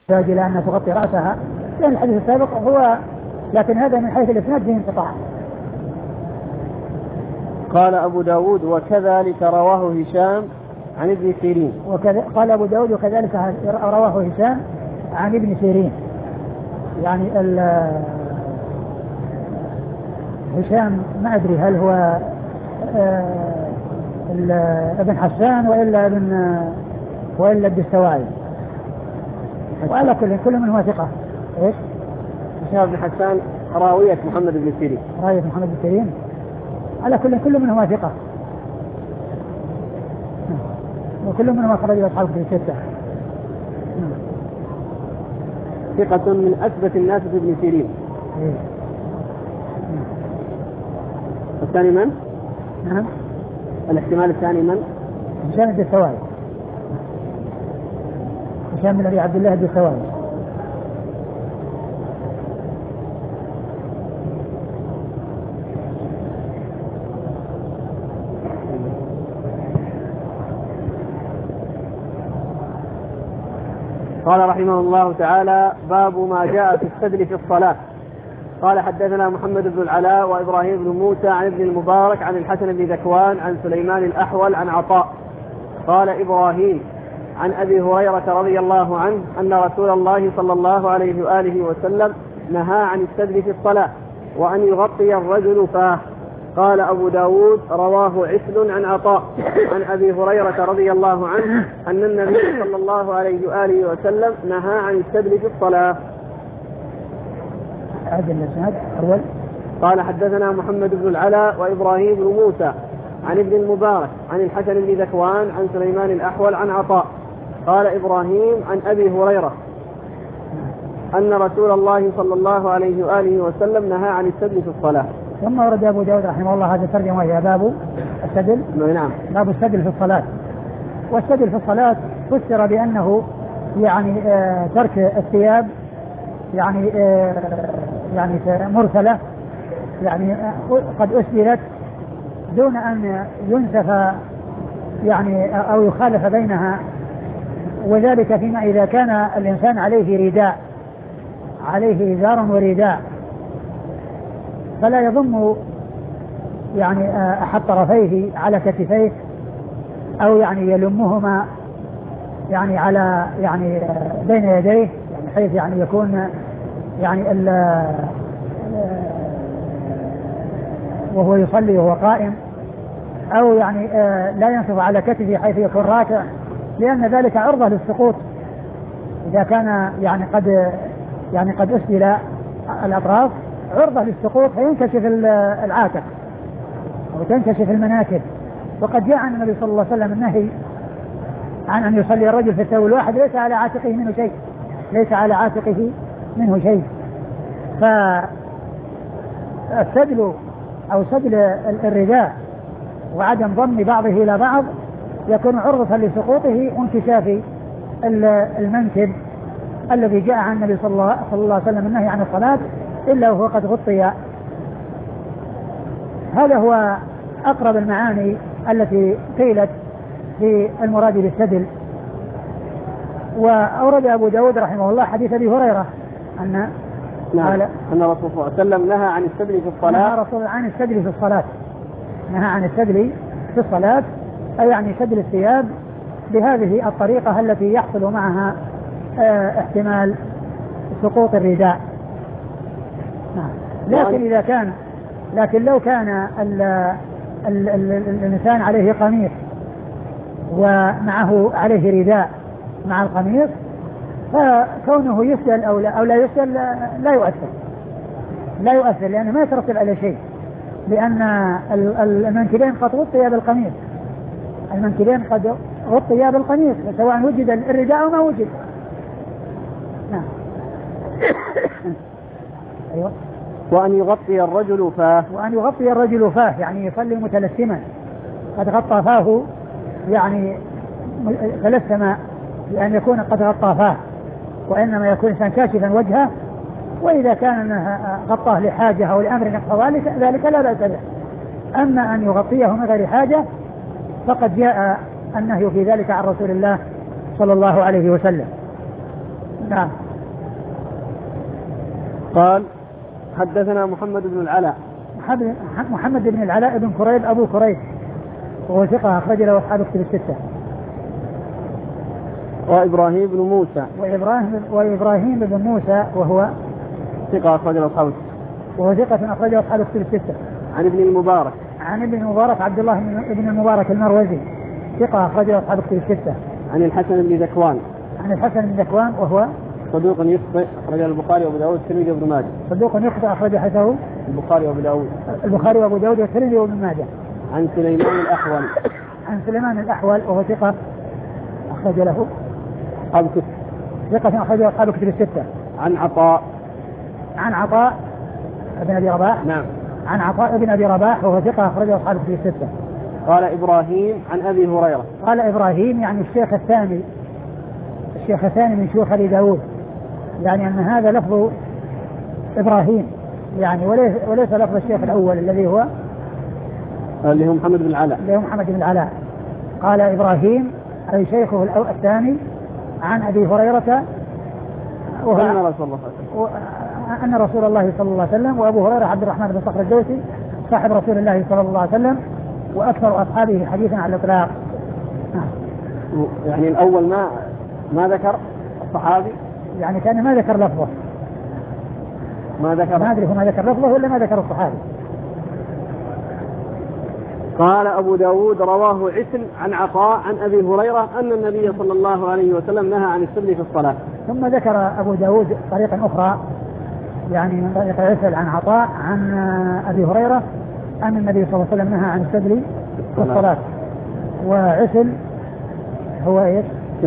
يحتاج إلى أن تغطي رأسها، لأن الحديث السابق هو، لكن هذا من حيث الإسناد فيه انقطاع. قال أبو داود وكذلك رواه هشام عن ابن سيرين. قال أبو داود وكذلك رواه هشام عن ابن سيرين، يعني هشام ما أدري هل هو ابن حسان وإلا الدستوائي، وعلى كل منه ثقة. إيش؟ هشام بن حسان راوية محمد بن سيرين. راوية محمد بن سيرين، على كل منه ثقة، وكل منهم أخرج أصحاب في الستة. ثقة من أثبت الناس في ابن سيرين. الثاني من؟ نعم. الاحتمال الثاني من؟ هشام الدستوائي، هشام بن أبي عبد الله الدستوائي. قال رحمه الله تعالى: باب ما جاء في السدل في الصلاة. قال: حدثنا محمد بن العلاء وإبراهيم بن موسى عن ابن المبارك عن الحسن بن ذكوان عن سليمان الأحول عن عطاء. قال إبراهيم: عن أبي هريرة رضي الله عنه أن رسول الله صلى الله عليه وآله وسلم نهى عن السدل في الصلاة وأن يغطي الرجل فاه. قال أبو داود: رواه عسل عن عطاء عن أبي هريرة رضي الله عنه أن النبي صلى الله عليه وآله وسلم نهى عن السدل في الصلاة. قال: حدثنا محمد بن العلاء وإبراهيم بن موسى عن ابن المبارك عن الحسن بن ذكوان عن سليمان الأحول عن عطاء. قال إبراهيم: عن أبي هريرة أن رسول الله صلى الله عليه وآله وسلم نهى عن السدل في الصلاة. ثم ورد أبو داود رحمه الله هذا الترجمة وهي باب السدل. نعم. باب السدل في الصلاة. والسدل في الصلاة فسر بأنه يعني ترك الثياب يعني مرسلة، يعني قد أسدلت دون أن ينسف يعني أو يخالف بينها، وذلك فيما إذا كان الإنسان عليه رداء، عليه إزار ورداء، فلا يضم يعني أحد طرفيه على كتفيه أو يعني يلمهما يعني على يعني بين يديه، يعني حيث يعني يكون يعني وهو يصلي وهو قائم، أو يعني لا ينصب على كتفه حيث يكون راكع، لأن ذلك عرضة للسقوط إذا كان يعني قد أسدل الأطراف، عرضة للسقوط فينكشف العاتق أو تنكشف المناكب. وقد جاء عن النبي صلى الله عليه وسلم النهي عن أن يصلي الرجل في الثوب الواحد ليس على عاتقه منه شيء، ليس على عاتقه منه شيء. فالسدل أو سدل الرداء وعدم ضم بعضه إلى بعض يكون عرضة لسقوطه وانكشاف المنكب الذي جاء عن النبي صلى الله عليه وسلم النهي عن الصلاة إلا وهو قد غطي. هذا هو أقرب المعاني التي قيلت في المراد بالسدل. وأورد أبو داود رحمه الله حديث أبي هريرة أن الرسول صلى الله عليه وسلم نهى عن السدل في الصلاة. نهى الرسول عن السدل في الصلاة، نهى عن السدل في الصلاة، أي يعني سدل الثياب بهذه الطريقة التي يحصل معها احتمال سقوط الرداء. لكن لو كان الإنسان عليه قميص ومعه عليه رداء مع القميص، فكونه يسدل أو لا يسدل لا يؤثر لأنه ما يترتب على شيء، لأن المنكبين قد غطيا بالقميص، المنكبين قد غطيا بالقميص سواء وجد الرداء أو ما وجد. نعم. أيوة. وأن يغطي الرجل فاه. وأن يغطي الرجل فاه يعني يصلي متلثما، قد غطى فاه يعني تلثم لأن يكون قد غطى فاه، وإنما يكون إنسان كاشفا وجهه، وإذا كان غطاه لحاجة أو لأمر يقتضي ذلك لا بأس به. أما أن يغطيه من غير حاجة فقد جاء النهي في ذلك عن رسول الله صلى الله عليه وسلم. نعم. قال حدثنا محمد بن العلاء. محمد بن العلاء بن كريب أبو كريب وهو ثقة أخرج له أصحاب الكتب الستة. وإبراهيم بن موسى. وإبراهيم بن موسى وهو ثقة أخرج له أصحاب الكتب. وهو ثقة أخرج له أصحاب الكتب الستة. عن ابن المبارك. عن ابن المبارك عبد الله بن المبارك المروزي ثقة أخرج له أصحاب الكتب الستة. عن الحسن بن ذكوان. عن الحسن بن ذكوان وهو صدوق يخطئ أخرج البخاري وأبو داود والترمذي وابن ماجه. صدوق يخطئ أخرج حديثه البخاري وأبو داود. البخاري وأبو داود والترمذي وابن ماجه. عن سليمان الأحول. عن سليمان الأحول وهو ثقة أخرج له أصحاب الكتب. ثقة أخرج له أصحاب الكتب الستة. عن عطاء. عن عطاء بن أبي رباح. نعم. عن عطاء بن أبي رباح وهو ثقة أخرج له أصحاب الكتب الستة. قال إبراهيم عن أبي هريرة. قال إبراهيم يعني الشيخ الثاني من شيوخ أبي داود، يعني أن هذا لفظ إبراهيم يعني وليس لفظ الشيخ الأول الذي هو محمد بن العلاء. قال إبراهيم أي شيخه الثاني عن أبي هريرة أن رسول الله صلى الله عليه وسلم، وأبو هريرة عبد الرحمن بن صخر الدوسي صاحب رسول الله صلى الله عليه وسلم وأكثر أصحابه حديثا على الإطلاق. يعني الأول ما ذكر الصحابي، يعني كان ما ذكر لفظه، ما أدري هو ما ذكر لفظه ولا ما ذكر الصحابي. قال أبو داود رواه عسل عن عطاء عن أبي هريرة أن النبي صلى الله عليه وسلم نهى عن السبل في الصلاة. ثم ذكر أبو داود طريقا أخرى يعني من طريق عسل عن عطاء عن أبي هريرة أن النبي صلى الله عليه وسلم نهى عن السبل في الصلاة. وعسل هو إيش؟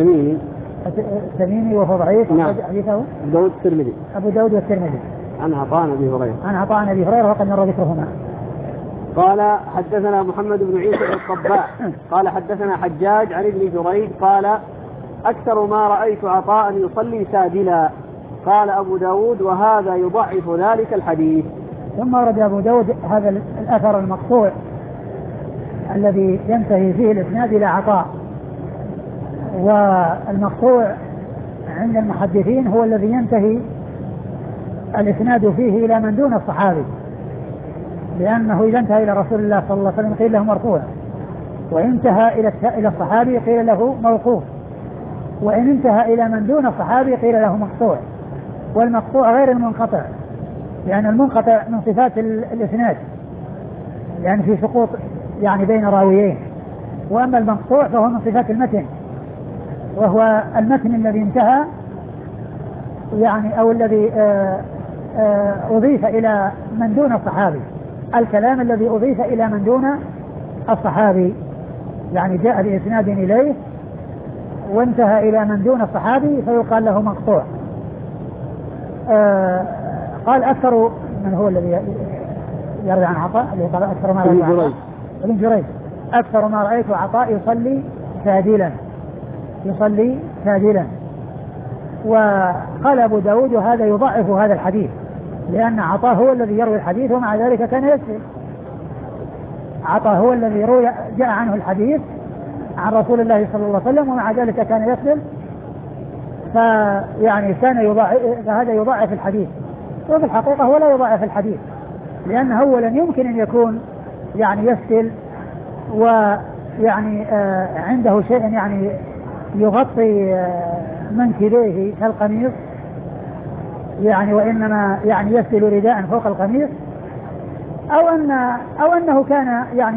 تميمي وهو ضعيف. نعم. حديثه أبو داود والترمذي. عن عطاء أبي هريرة وقد مر ذكرهما. قال حدثنا محمد بن عيسى بن الطباع قال حدثنا حجاج عن ابن جريج قال أكثر ما رأيت عطاء يصلي سادلا. قال أبو داود وهذا يضعف ذلك الحديث. ثم ورد أبو داود هذا الأثر المقطوع الذي ينتهي فيه الإسناد إلى عطاء، والمقطوع عند المحدثين هو الذي ينتهي الإسناد فيه إلى من دون الصحابي، لأنه إذا انتهى إلى رسول الله صلى الله عليه وسلم قيل له مرفوع، وإن انتهى إلى الصحابي قيل له موقوف، وإن انتهى إلى من دون الصحابي قيل له مقطوع. والمقطوع غير المنقطع، لأن المنقطع من صفات الإسناد يعني في سقوط يعني بين راويين، وأما المقطوع فهو من صفات المتن، وهو المتن الذي انتهى يعني أو الذي أضيف إلى من دون الصحابي، الكلام الذي أضيف إلى من دون الصحابي يعني جاء بإسناد إليه وانتهى إلى من دون الصحابي فيقال له مقطوع. قال أكثر من هو الذي يروي عن عطاء اللي قال أكثر ما رأيت عطاء ابن جريج أكثر ما رأيت عطاء يصلي ساجلا. وقال أبو داود هذا يضعف هذا الحديث، لأن عطاء هو الذي يروي الحديث ومع ذلك كان يسجد. عطاء هو الذي جاء عنه الحديث عن رسول الله صلى الله عليه وسلم ومع ذلك كان يسجد، فيعني فهذا يضعف الحديث. وفي الحقيقة هو لا يضعف الحديث، لأنه أولا يمكن أن يكون يعني يسجد ويعني عنده شيء يعني يغطي منكبيه كالقميص يعني، وإنما يعني يسدل رداء فوق القميص، أو أنه كان يعني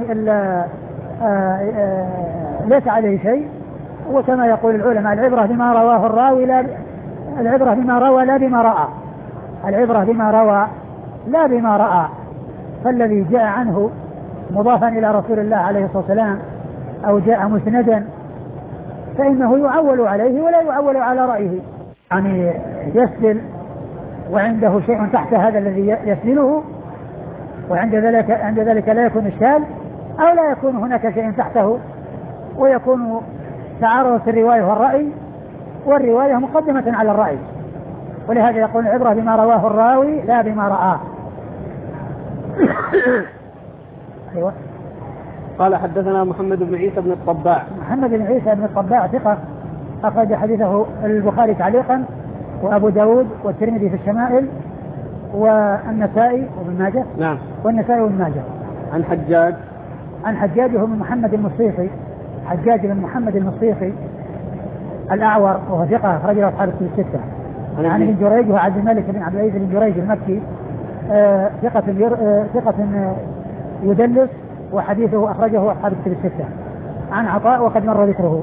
ليس عليه شيء. وكما يقول العلماء العبرة بما رواه الراوي العبرة بما روى لا بما رأى، العبرة بما روى لا بما رأى. فالذي جاء عنه مضافا إلى رسول الله عليه الصلاة والسلام أو جاء مسندا فإنه يعول عليه ولا يعول على رأيه، يعني يسدل وعنده شيء تحت هذا الذي يسدله، وعند ذلك لا يكون الشاذ أو لا يكون هناك شيء تحته، ويكون تعارض في الرواية والرأي، والرواية مقدمة على الرأي. ولهذا يقول العبرة بما رواه الراوي لا بما رآه. أيوة. قال حدثنا محمد بن عيسى بن الطباع. محمد بن عيسى بن الطباع ثقة أخرج حديثه البخاري تعليقا وأبو داود والترمذي في الشمائل والنسائي وابن ماجه. نعم. والنسائي وابن ماجه. عن حجاج هو من محمد المصيصي، حجاج بن محمد المصيصي الأعور وهو ثقة أخرج له أصحاب الكتب الستة. عن ابن جريج وعبد الملك بن عبد العزيز بن جريج المكي ثقة يدلس وحديثه أخرجه أصحاب الكتب الستة. عن عطاء وقد مر ذكره.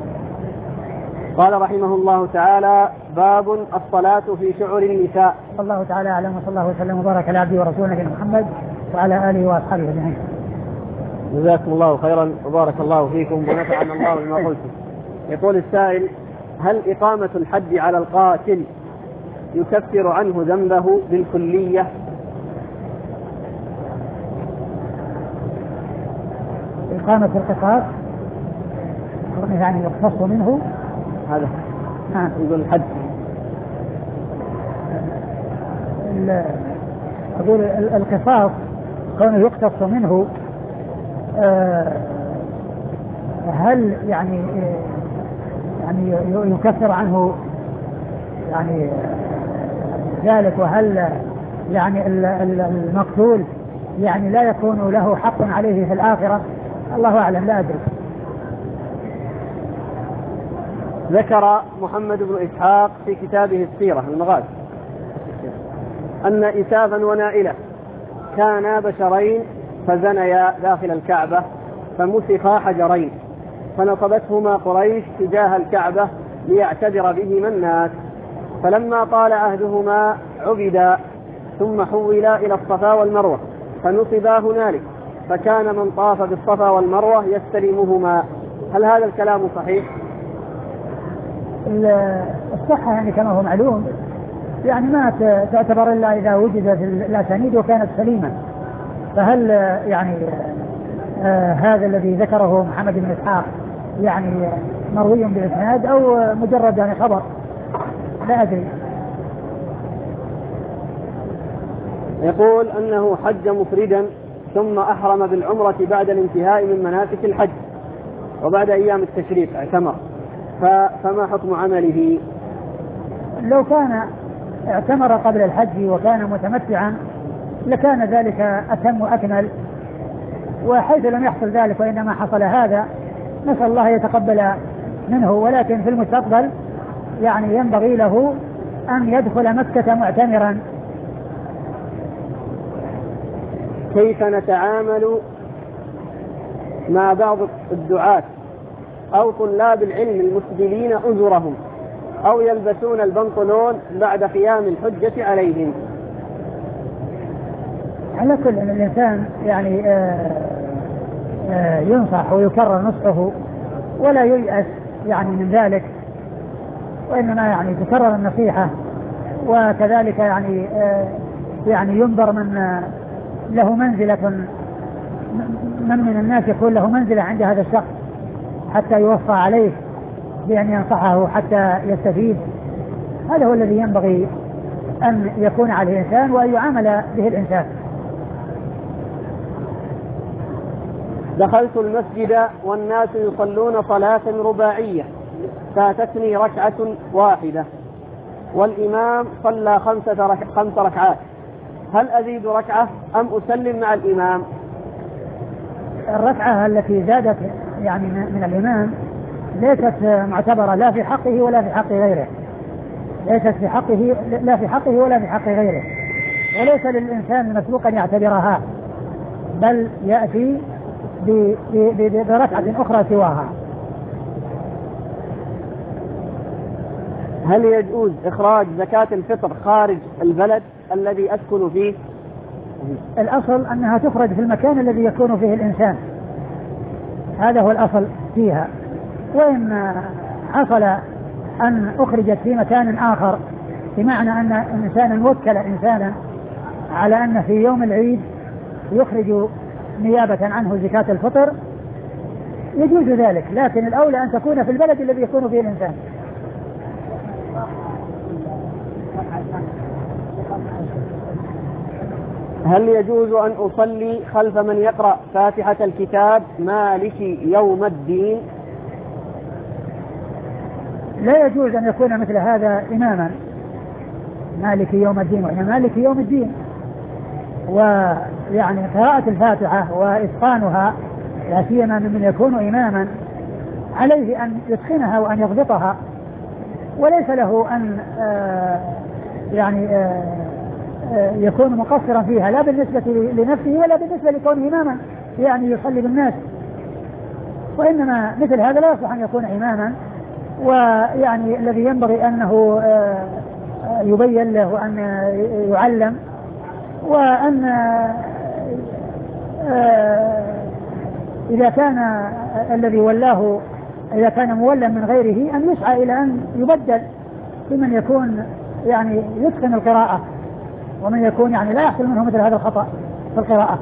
قال رحمه الله تعالى: باب الصلاة في شعر النساء. الله تعالى أعلم، وصلى الله وسلم وبارك على عبده ورسوله محمد وعلى آله وأصحابه أجمعين. جزاكم الله خيرا وبارك الله فيكم ونفعنا الله بما قلتم. يقول السائل: هل إقامة الحد على القاتل يكفر عنه ذنبه بالكلية؟ إقامة القصاص يعني يقتص منه هذا يقول الحد. أقول القصاص كونه يقتص منه هل يعني يكفر عنه يعني ذلك، وهل يعني المقتول يعني لا يكون له حق عليه في الآخرة؟ الله أعلم، لا أدري. ذكر محمد بن إسحاق في كتابه السيرة المغازي أن إسافا ونائلة كانا بشرين فزنيا داخل الكعبة فمسخا حجرين فنصبتهما قريش تجاه الكعبة ليعتذر بهما الناس، فلما طال عهدهما عبدا ثم حولا إلى الصفا والمروة فنصبا هنالك، فكان من طاف بالصفا والمروة يستلمهما. هل هذا الكلام صحيح؟ الصحة يعني كما هو معلوم يعني ما تعتبر إلا إذا وجدت الأسانيد وكانت سليمة. فهل يعني هذا الذي ذكره محمد بن إسحاق يعني مروي بإسناد أو مجرد يعني خبر؟ لا أدري. يقول أنه حج مفردا ثم أحرم بالعمرة بعد الانتهاء من مناسك الحج وبعد أيام التشريق اعتمر، فما حكم عمله؟ لو كان اعتمر قبل الحج وكان متمتعا لكان ذلك أتم وأكمل، وحيث لم يحصل ذلك وإنما حصل هذا نسأل الله يتقبل منه، ولكن في المستقبل يعني ينبغي له أن يدخل مكة معتمرا. كيف نتعامل مع بعض الدعاة أو طلاب العلم المسبلين أزرهم أو يلبسون البنطلون بعد قيام الحجة عليهم؟ على كل أن الإنسان يعني ينصح ويكرر نصحه ولا ييأس يعني من ذلك، وإنما يعني تكرر النصيحة، وكذلك يعني ينظر من له منزلة من الناس يكون له منزلة عند هذا الشخص حتى يوصى عليه بأن ينصحه حتى يستفيد. هذا هو الذي ينبغي أن يكون عليه الإنسان وأن يعامل به الإنسان. دخلت المسجد والناس يصلون صلاة رباعية فاتتني ركعة واحدة والإمام صلى 5 ركعات، هل أزيد ركعة أم أسلم مع الإمام؟ الركعة التي زادت يعني من الإمام ليست معتبرة لا في حقه ولا في حق غيره، ليست في حقه لا في حقه ولا في حق غيره، وليس للإنسان المسبوق أن يعتبرها، بل يأتي بركعة أخرى سواها. هل يجوز إخراج زكاة الفطر خارج البلد الذي أسكن فيه؟ الأصل أنها تخرج في المكان الذي يكون فيه الإنسان، هذا هو الأصل فيها. وإن حصل أن أخرجت في مكان آخر بمعنى أن إنسانا وكل إنسانا على أن في يوم العيد يخرج نيابة عنه زكاة الفطر يجوز ذلك، لكن الأولى أن تكون في البلد الذي يكون فيه الإنسان. هل يجوز أن أصلي خلف من يقرأ فاتحة الكتاب مالك يوم الدين؟ لا يجوز أن يكون مثل هذا إماما، مالك يوم الدين، وإن مالك يوم الدين. ويعني قراءة الفاتحة وإتقانها لا سيما ممن يكون إماما عليه أن يتقنها وأن يضبطها، وليس له أن يكون مقصرا فيها لا بالنسبة لنفسه ولا بالنسبة لكونه إماما يعني يصلي بالناس، وإنما مثل هذا لا يصلح أن يكون إماما. ويعني الذي ينبغي أنه يبين له وأن يعلم، وأن إذا كان الذي ولاه إذا كان مولا من غيره أن يسعى إلى أن يبدل بمن يكون يعني يتقن القراءة، ومن يكون يعني لا يحصل منه مثل هذا الخطأ في القراءة.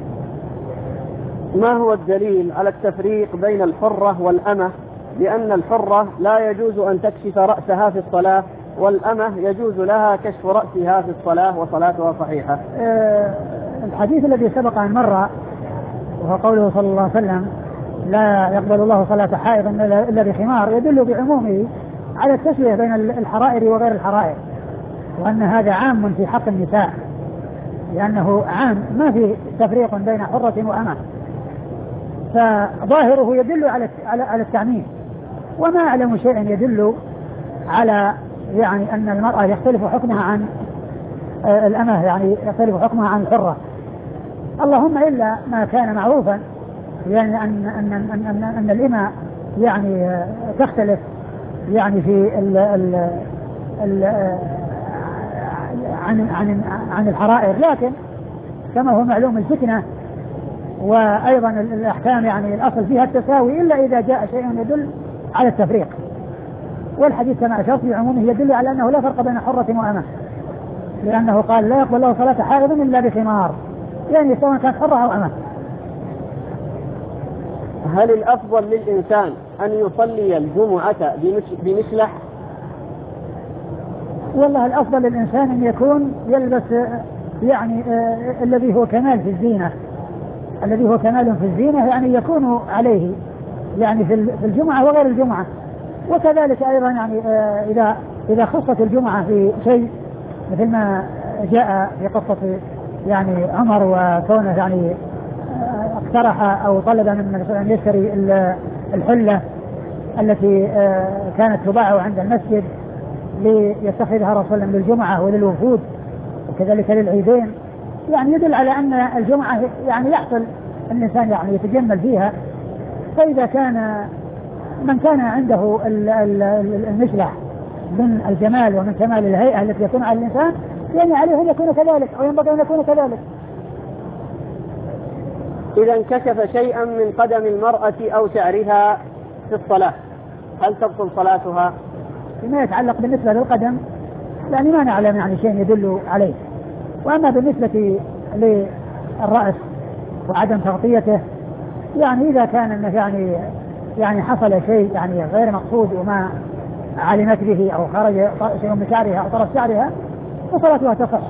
ما هو الدليل على التفريق بين الحرة والأمة، لأن الحرة لا يجوز أن تكشف رأسها في الصلاة، والأمة يجوز لها كشف رأسها في الصلاة وصلاتها صحيحة؟ الحديث الذي سبق أن مر وهو قوله صلى الله عليه وسلم لا يقبل الله صلاة حائض إلا بخمار، يدل بعمومه على التسوية بين الحرائر وغير الحرائر، وأن هذا عام في حق النساء، لأنه عام ما في تفريق بين حرة وأمة، فظاهره يدل على التعميم. وما أعلم شيء يدل على يعني أن المرأة يختلف حكمها عن الأمة، يعني يختلف حكمها عن الحرة، اللهم إلا ما كان معروفا، يعني أن الإمة يعني تختلف يعني في عن الحرائر، لكن كما هو معلوم الفتنة وأيضا الأحكام يعني الأصل فيها التساوي إلا إذا جاء شيء يدل على التفريق، والحديث كما أشرت بعمومه يدل على أنه لا فرق بين حرة وأمة، لأنه قال لا يقبل الله صلاة حائض إلا بخمار، يعني سواء كانت حرة أو أمة. هل الأفضل للإنسان أن يصلي الجمعة بمسلح؟ والله الأفضل للإنسان أن يكون يلبس يعني الذي هو كمال في الزينة، الذي هو كمال في الزينة يعني يكون عليه يعني في الجمعة وغير الجمعة. وكذلك أيضا يعني إذا خصت الجمعة في شيء مثل ما جاء في قصة يعني عمر وكونه يعني اقترح أو طلب من النبي صلى الله عليه وسلم أن يشتري الحلة التي كانت تباع عند المسجد ليتخذها رسول الله للجمعة وللوفود وكذلك للعيدين، يعني يدل على أن الجمعة يعني يحصل الإنسان يعني يتجمل فيها. فإذا كان من كان عنده المشلح من الجمال ومن كمال الهيئة التي يكون على الإنسان يعني عليه أن يكون كذلك أو ينبغي أن يكون كذلك. إذا انكشف شيئا من قدم المرأة أو شعرها في الصلاة هل تبطل صلاتها؟ فيما يتعلق بالنسبة للقدم يعني ما نعلم يعني شيء يدل عليه، وأما بالنسبة للرأس وعدم تغطيته يعني إذا كان أنه يعني حصل شيء يعني غير مقصود وما علمت به أو خرج شيء من شعرها أو طرف شعرها فصلاتها تصح.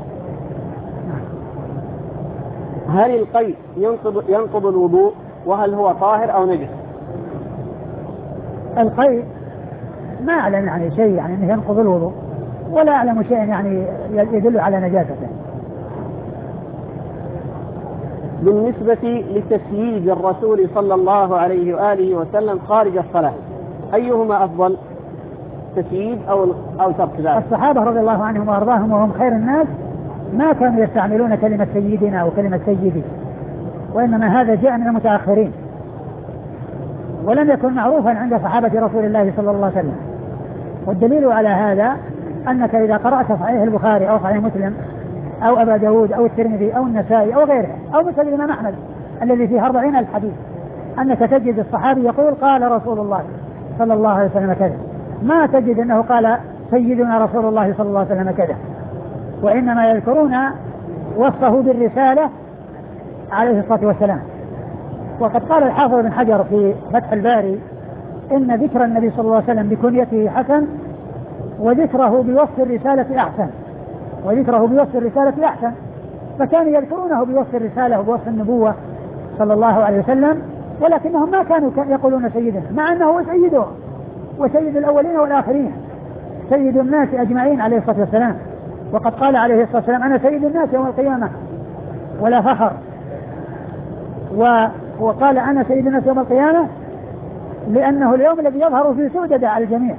هل القيء ينقض الوضوء وهل هو طاهر أو نجس؟ القيء ما أعلم يعني شيء يعني أنه ينقض الوضوء ولا أعلم شيء يعني يدل على نجاسته. بالنسبة لتسييد الرسول صلى الله عليه وآله وسلم خارج الصلاة أيهما أفضل، تسييد أو ترك ذلك؟ الصحابة رضي الله عنهم وأرضاهم وهم خير الناس ما كانوا يستعملون كلمة سيدنا أو كلمة سيدي، وإنما هذا جاء من المتأخرين ولم يكن معروفا عند صحابة رسول الله صلى الله عليه وسلم. والدليل على هذا أنك إذا قرأت صحيح البخاري أو صحيح مسلم أو أبا داود أو الترمذي أو النسائي أو غيره أو مسند الإمام أحمد الذي فيه 40,000 حديث أنك تجد الصحابي يقول قال رسول الله صلى الله عليه وسلم كذا، ما تجد أنه قال سيدنا رسول الله صلى الله عليه وسلم كذا، وإنما يذكرون وصفه بالرسالة عليه الصلاة والسلام. وقد قال الحافظ بن حجر في فتح الباري إن ذكر النبي صلى الله عليه وسلم بكنيته حسن وذكره بوصف الرسالة أحسن، وذكره بوصف الرسالة أحسن، فكانوا يذكرونه بوصف الرسالة وبوصف النبوة صلى الله عليه وسلم، ولكنهم ما كانوا يقولون سيدنا، مع أنه هو سيده وسيد الأولين والآخرين، سيد الناس أجمعين عليه الصلاة والسلام، وقد قال عليه الصلاة والسلام أنا سيد الناس يوم القيامة ولا فخر. وقال أنا سيد الناس يوم القيامة لأنه اليوم الذي يظهر فيه سؤدد على الجميع،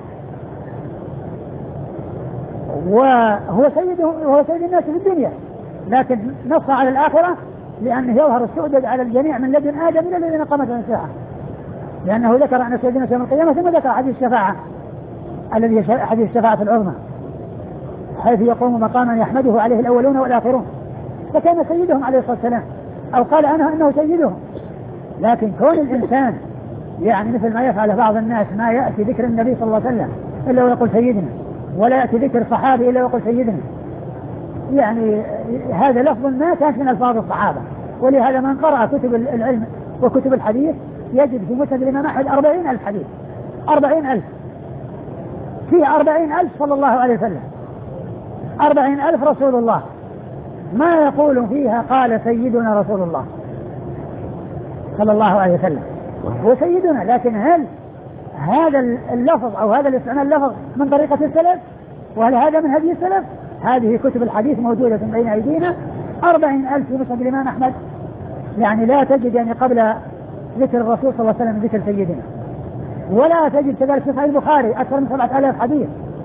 وهو سيد الناس في الدنيا، لكن نص على الآخرة لأنه يظهر السؤدد على الجميع من لدن آدم إلى الذين قامت الساعة، لأنه ذكر أن سيد الناس يوم القيامة ثم ذكر حديث الشفاعة الذي حديث الشفاعة العظمى حيث يقوم مقاما يحمده عليه الأولون والآخرون، فكان سيدهم عليه الصلاة والسلام، أو قال أنه سيدهم. لكن كون الإنسان يعني مثل ما يفعل بعض الناس ما يأتي ذكر النبي صلى الله عليه وسلم إلا ويقول سيدنا، ولا يأتي ذكر صحابي إلا ويقول سيدنا، يعني هذا لفظ ما كان من ألفاظ الصحابة. ولهذا من قرأ كتب العلم وكتب الحديث يجد في مسند الإمام أحمد 40,000 حديث، 40,000 فيه 40,000 صلى الله عليه وسلم، 40,000 رسول الله ما يقول فيها قال سيدنا رسول الله صلى الله عليه وسلم هو سيدنا. لكن هل هذا اللفظ أو هذا الاستعمال اللفظ من طريقة السلف؟ وهل هذا من هدي السلف؟ هذه كتب الحديث موجودة بين أيدينا 40,000 في مسند الإمام أحمد، يعني لا تجد يعني قبل ذكر الرسول صلى الله عليه وسلم ذكر سيدنا، ولا تجد كذلك في صحيح البخاري أكثر من 7,000 حديث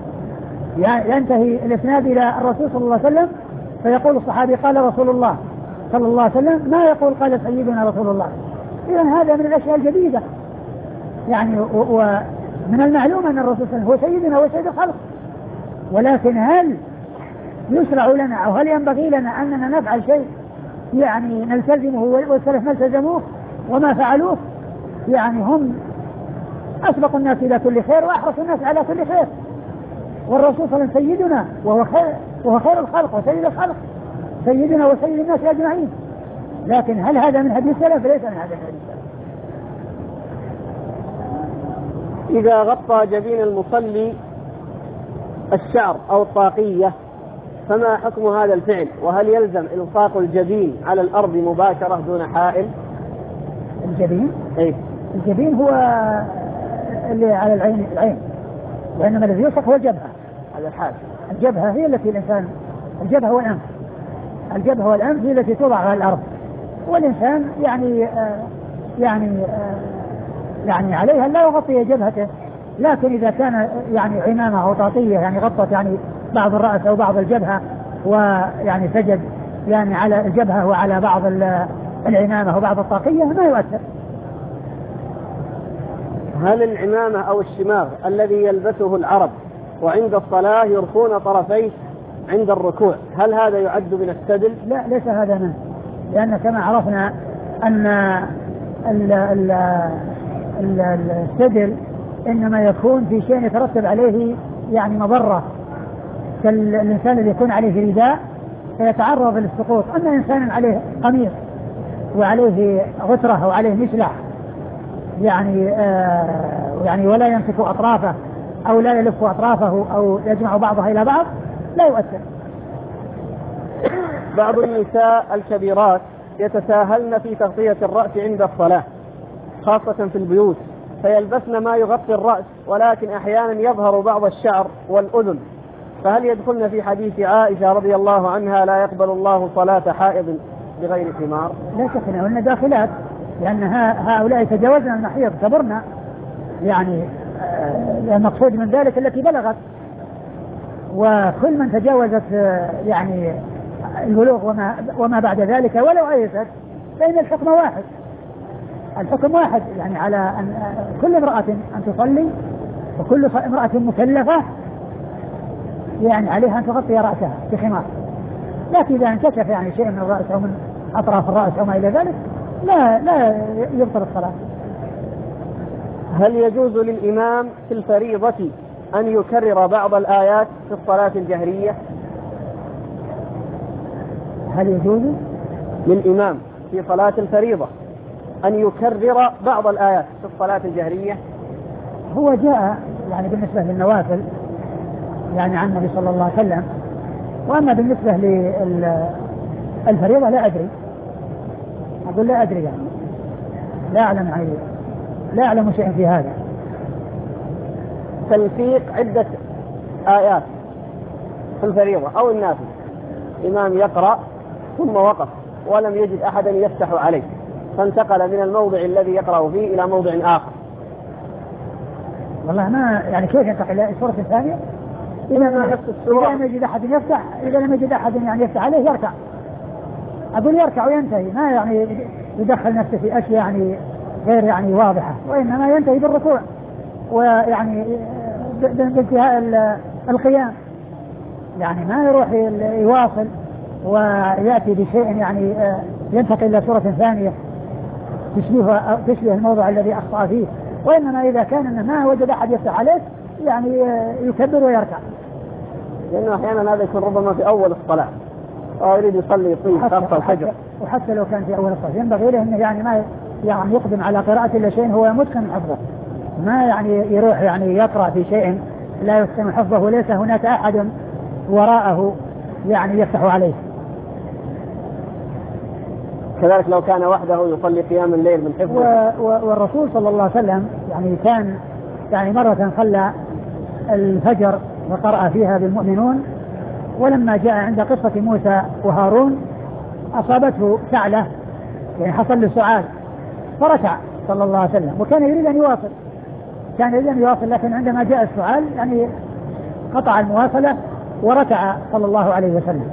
ينتهي الإسناد إلى الرسول صلى الله عليه وسلم فيقول الصحابي قال رسول الله صلى الله عليه وسلم، ما يقول قال سيدنا رسول الله. إذن هذا من الأشياء الجديدة يعني، ومن المعلوم أن الرسول صلى الله عليه وسلم هو سيدنا وسيد الخلق، ولكن هل يشرع لنا أو هل ينبغي لنا أننا نفعل شيء يعني نلتزمه والسلف ما التزموه وما فعلوه؟ يعني هم أسبق الناس إلى كل خير وأحرص الناس على كل خير، والرسول صلى الله عليه وسلم سيدنا وهو خير الخلق وسيد الخلق، سيدنا وسيد الناس أجمعين. لكن هل هذا من هدي السلف؟ ليس من هذا الهدي السلف. إذا غطى جبين المصلي الشعر أو الطاقية فما حكم هذا الفعل؟ وهل يلزم إلصاق الجبين على الأرض مباشرة دون حائل؟ الجبين؟ إيه؟ الجبين هو اللي على العين، وإنما الذي يلصق هو الجبهة على الحال. الجبهة هي التي الإنسان، الجبهة والأنف هي التي توضع على الأرض، والإنسان يعني عليها لا يغطي جبهته. لكن إذا كان يعني عمامة أو طاقية يعني غطت يعني بعض الرأس أو بعض الجبهة ويعني سجد يعني على الجبهة وعلى بعض العمامة وبعض الطاقية ما يؤثر. هل العمامة أو الشماغ الذي يلبسه العرب وعند الصلاة يرخون طرفيه عند الركوع هل هذا يعد من السدل؟ لا، ليس هذا منه، لأن كما عرفنا أن السدل إنما يكون في شيء يترتب عليه يعني مضرة، كالإنسان الذي يكون عليه رداء فيتعرض للسقوط. أما إنسان عليه قميص وعليه غترة أو عليه مشلح يعني ولا يمسك أطرافه أو لا يلف أطرافه أو يجمع بعضها إلى بعض لا يؤثر. بعض النساء الكبيرات يتساهلن في تغطية الرأس عند الصلاة خاصة في البيوت، فيلبسن ما يغطي الرأس ولكن أحيانا يظهر بعض الشعر والأذن، فهل يدخلن في حديث عائشة رضي الله عنها لا يقبل الله صلاة حائض بغير خمار؟ لا شك أنهن داخلات، لأن هؤلاء تجاوزن المحيض كبرنا، يعني المقصود من ذلك التي بلغت، وكل من تجاوزت يعني البلوغ وما بعد ذلك ولو أيست فإن الحكم واحد، الحكم واحد يعني على أن كل امرأة أن تصلي وكل امرأة مكلفة يعني عليها أن تغطي رأسها بخمار. لكن إذا انكشف يعني شيء من الرأس أو من أطراف الرأس أو ما إلى ذلك لا يبطل الصلاة. هل يجوز للإمام في الفريضة أن يكرر بعض الآيات في الصلاة الجهرية؟ هل يجوز للإمام في صلاة الفريضة أن يكرر بعض الآيات في الصلاة الجهرية؟ هو جاء يعني بالنسبة للنوافل يعني عن النبي صلى الله عليه وسلم، وأما بالنسبة للفريضة لا أدري، أقول لا أدري يعني لا أعلم شيئا في هذا. تلفيق عدة آيات في الفريضة أو النافلة إمام يقرأ ثم وقف ولم يجد أحدا يفتح عليه فانتقل من الموضع الذي يقرأ فيه إلى موضع آخر. والله ما يعني كيف ينتقل إلى سورة ثانية؟ إذا لم يجد أحد يفتح، إذا لم يجد أحد يعني يفتح عليه يركع. أقول يركع وينتهي، ما يعني يدخل نفسه في أشياء يعني غير يعني واضحة، وإنما ينتهي بالركوع ويعني بانتهاء القيام، يعني ما يروح يواصل ويأتي بشيء يعني ينتقل إلى سورة ثانية تشبه الموضع الذي أخطأ فيه، وإنما إذا كان إنه ما وجد أحد يفتح عليه يعني يكبر ويركع، لأنه أحيانا هذا يكون ربما في أول الصلاة أو يريد يصلي يطيل خاصة الفجر. وحتى لو كان في أول الصلاة ينبغي له إنه يعني ما يعني يقدم على قراءة إلا شيء هو متقن حفظه، ما يعني يروح يعني يقرأ في شيء لا يتقن حفظه وليس هناك أحد وراءه يعني يفتح عليه. كذلك لو كان وحده يصلي قيام الليل من حفظه. والرسول صلى الله عليه وسلم يعني كان يعني مرة صلى الفجر وقرأ فيها بالمؤمنون، ولما جاء عند قصة موسى وهارون أصابته سعلة يعني حصل له سعال فركع صلى الله عليه وسلم، وكان يريد أن يواصل لكن عندما جاء السعال يعني قطع المواصلة وركع صلى الله عليه وسلم.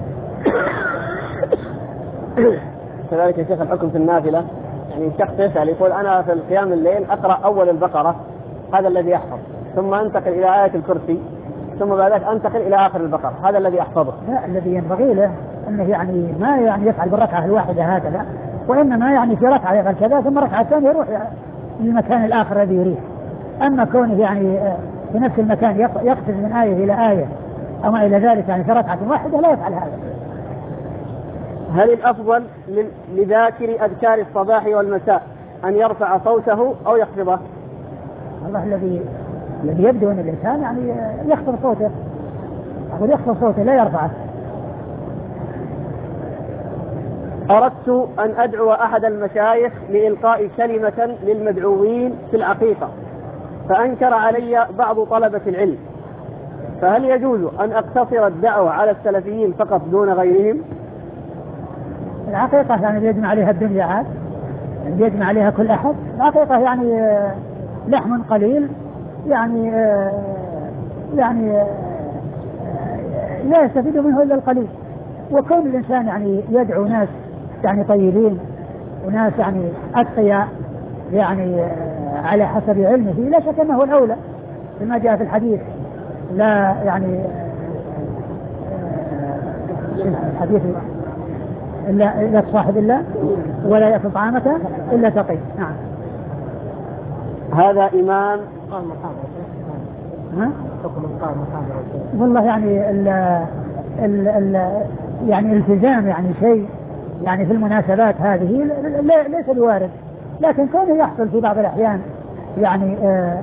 كذلك يا شيخ الحكم في النافلة، يعني شخص يسأل يقول أنا في القيام الليل أقرأ أول البقرة هذا الذي يحفظ، ثم أنتقل إلى آية الكرسي، ثم بعد ذلك أنتقل إلى آخر البقرة، هذا الذي أحفظه. لا، الذي ينبغي له أنه يعني ما يعني يفعل بالركعة الواحدة هكذا، وإنما يعني في ركعة يفعل كذا ثم ركعة ثانية يروح للمكان الآخر الذي يريد. أما كونه يعني في نفس المكان يقفز من آية إلى آية أو ما إلى ذلك يعني في ركعة واحدة لا يفعل هذا. هل الأفضل لذاكر أذكار الصباح والمساء أن يرفع صوته أو يخفضه؟ الله الذي يبدو أن الإنسان يعني يخفض صوته، أقول يخفض صوته لا يرفعه. أردت أن أدعو أحد المشايخ لإلقاء كلمة للمدعوين في العقيقة، فأنكر علي بعض طلبة العلم، فهل يجوز أن أقتصر الدعوة على السلفيين فقط دون غيرهم؟ العقيقة يعني بيجمع عليها الدنيا عاد، بيجمع عليها كل أحد. العقيقة يعني لحم قليل يعني لا يستفيد منه إلا القليل، وكون الإنسان يعني يدعو ناس يعني طيبين وناس يعني أتقياء يعني على حسب علمه لا شك أنه الأولى بما جاء في الحديث، لا يعني الحديث لا تصاحب إلا ولا يأكل طعامته إلا تقي. نعم. هذا إمام والله يعني يعني التزام يعني شيء يعني في المناسبات هذه ليس بوارد، لكن كونه يحصل في بعض الأحيان يعني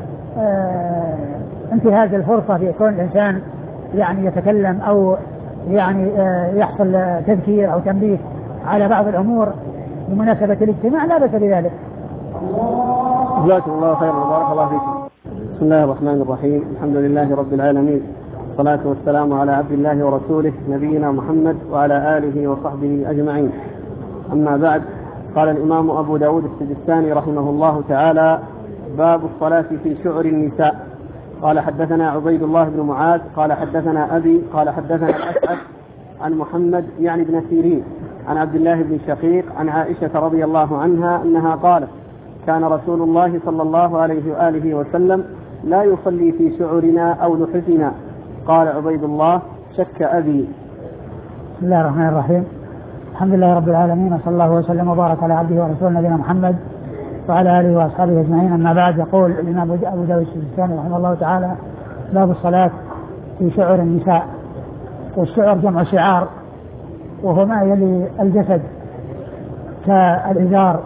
انتهاز الفرصة في كون الإنسان يعني يتكلم أو يعني يحصل تذكير أو تنبيه على بعض الأمور بمناسبة الاجتماع لا بأس بذلك. جزاكم الله خيرا وبارك الله فيكم. بسم الله الرحمن الرحيم، الحمد لله رب العالمين، والصلاة والسلام على عبد الله ورسوله نبينا محمد وعلى آله وصحبه أجمعين. أما بعد، قال الإمام أبو داود السجستاني رحمه الله تعالى: باب الصلاة في شعر النساء. قال حدثنا عبيد الله بن معاذ قال حدثنا أبي قال حدثنا الأسعد عن محمد يعني بن سيرين عن عبد الله بن شقيق عن عائشة رضي الله عنها أنها قالت: كان رسول الله صلى الله عليه وآله وسلم لا يصلي في شعرنا أو لحفنا. قال عبيد الله: شك أبي. بسم الله الرحمن الرحيم، الحمد لله رب العالمين، وصلى الله وسلم وبارك على عبده ورسوله نبينا محمد وعلى آله وأصحابه أجمعين. أما بعد، يقول الإمام أبو داود السجستاني رحمه الله تعالى: باب الصلاة في شعر النساء. والشعر جمع شعار، وهو ما يلي الجسد كالإزار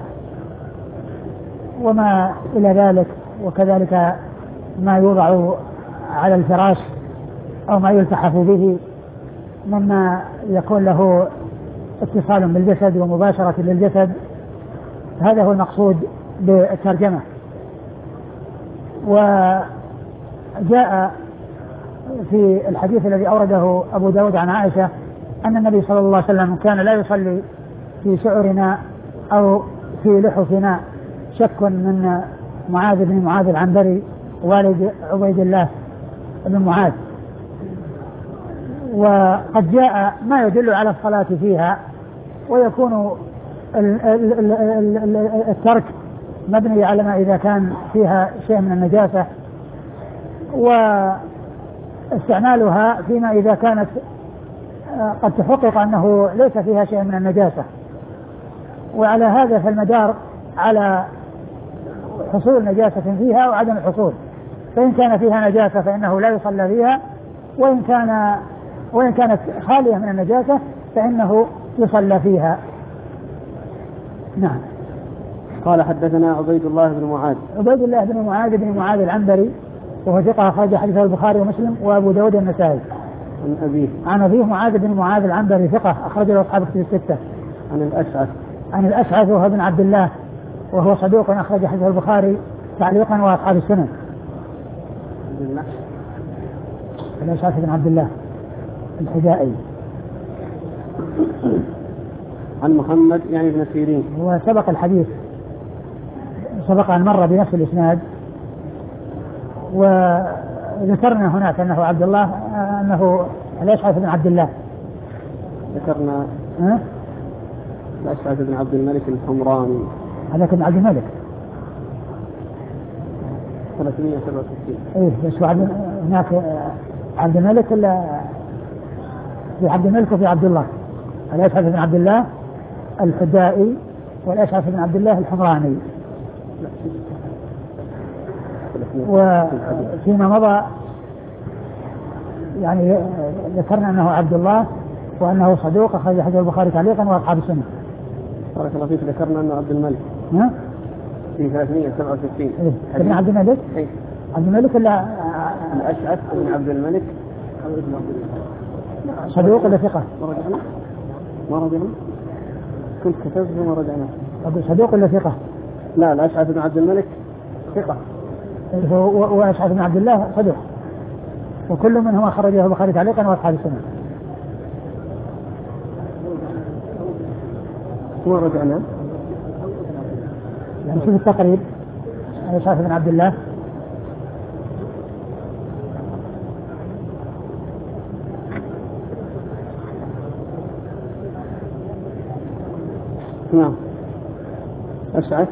وما إلى ذلك، وكذلك ما يوضع على الفراش أو ما يلتحف به مما يكون له اتصال بالجسد ومباشرة للجسد. هذا هو المقصود بالترجمة. وجاء في الحديث الذي أورده أبو داود عن عائشة أن النبي صلى الله عليه وسلم كان لا يصلي في شعرنا أو في لحفنا شك من معاذ بن معاذ العنبري والد عبيد الله بن معاذ. وقد جاء ما يدل على الصلاة فيها، ويكون الترك مبني على ما إذا كان فيها شيء من النجاسة، واستعمالها فيما إذا كانت قد تحقق أنه ليس فيها شيء من النجاسة. وعلى هذا فالمدار على حصول نجاسة فيها وعدم الحصول، فإن كان فيها نجاسة فإنه لا يصلى فيها، وإن كانت خالية من النجاسة فإنه يصلى فيها. نعم. قال حدثنا عبيد الله بن معاذ. عبيد الله بن معاذ العنبري وهو ثقة أخرج حديثه البخاري ومسلم وأبو داود النسائي. عن أبيه معاذ بن معاذ العنبري ثقة أخرج له أصحاب الكتب الستة. عن الأشعث وهو بن عبد الله وهو صدوق أخرج حديثه البخاري تعليقا وأصحاب السنن. الأشعث بن عبد الله الحدائي. عن محمد يعني بن سيرين. هو سبق الحديث، سبق أن مر بنفس الإسناد، وذكرنا هناك أنه عبد الله، أنه الأشعث بن عبد الله. ذكرنا الأشعث بن عبد الملك الحمراني. هذاك بن عبد الملك 367. إيه بس هناك عبد الملك إلا في عبد الملك وفي عبد الله. الأشعث بن عبد الله الحدائي والأشعث بن عبد الله الحمراني. وفيما مضى يعني ذكرنا أنه عبد الله وأنه صدوق أخرج حديث البخاري تعليقا وأصحاب السنة. بارك الله فيك. ذكرنا أنه عبد الملك في 367. ابن عبد الملك. عبد الملك إلا الأشعث بن عبد الملك صدوق ولا ثقة؟ ما رجعنا كنت كتبت ما رجعنا. صدوق ولا ثقة؟ لا الأشعث بن عبد الملك ثقة، وأشعث بن عبد الله صدوق، وكل منهما خرجه البخاري تعليقا وأصحاب السنة. ما رجعنا يعني شوف التقريب. أشعث بن عبد الله نعم. أشعث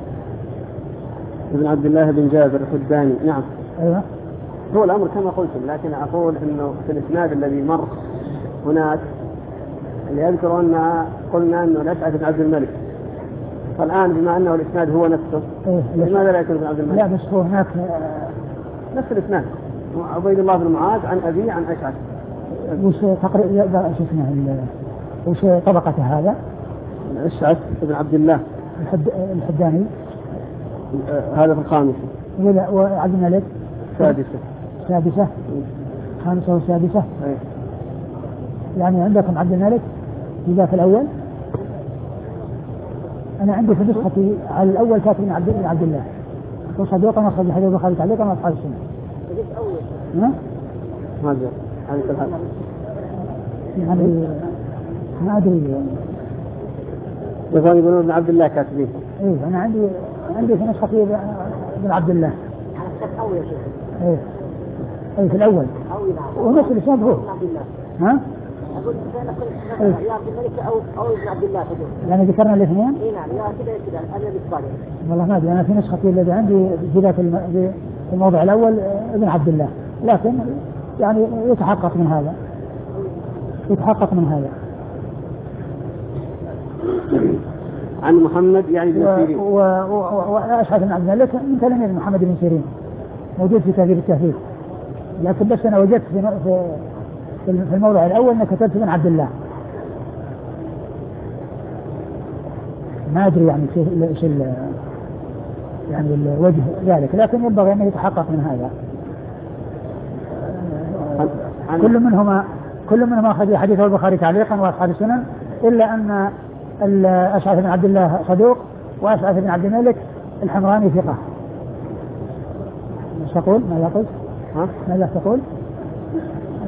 بن عبد الله بن جابر الحداني. نعم. أيوة. هو الأمر كما قلتم، لكن أقول إنه في الإسناد الذي مر هناك اللي يذكر أن قلنا أنه الأشعث بن عبد الملك، فالآن بما أنه الإسناد هو نفسه لماذا لا يكون بن عبد الملك؟ لا بس هو هناك نفس الإسناد عبيد الله بن معاذ عن أبي عن أشعث. وش تقريبا شفنا وش طبقة هذا؟ أشعث بن عبد الله الحداني هذا في الخامسة. وعبد الملك سادسة. خامسة وسادسة. يعني عندكم عبد الملك في ذاك الأول. أنا عندي في نسختي على الأول كاتب عبد الله وصدوقا أخرج حديث البخاري تعليقا وأصحاب السنة. ما أدري يعني ما أدري. يقول ابن عبد الله كاتبين. إيه أنا عندي في نسختي ابن عبد الله. إيه في الأول. ونفس الإسناد هو. ها؟ أقول يا عبد الملك أو ابن عبد الله تقول. يعني ذكرنا الاثنين؟ إيه نعم يا كذا أنا بالصالح. والله ما أدري. أنا في نسختي الذي عندي في الموضع الأول ابن عبد الله، لكن يعني يتحقق من هذا. عن محمد يعني بن سيرين. وأشعث بن عبد الملك من تلاميذ محمد بن سيرين، موجود في تهذيب التهذيب، لكن بس أنا وجدت في الموضع الأول أنك كتبت بن عبد الله. ما أدري يعني إيش يعني الوجه ذلك، لكن ينبغي أن يتحقق من هذا. كل منهما أخذ حديثه البخاري تعليقا وأصحاب السنن، إلا أن أشعث بن عبد الله صدوق وأشعث بن عبد الملك الحمراني ثقة. ماذا تقول؟ ماذا تقول؟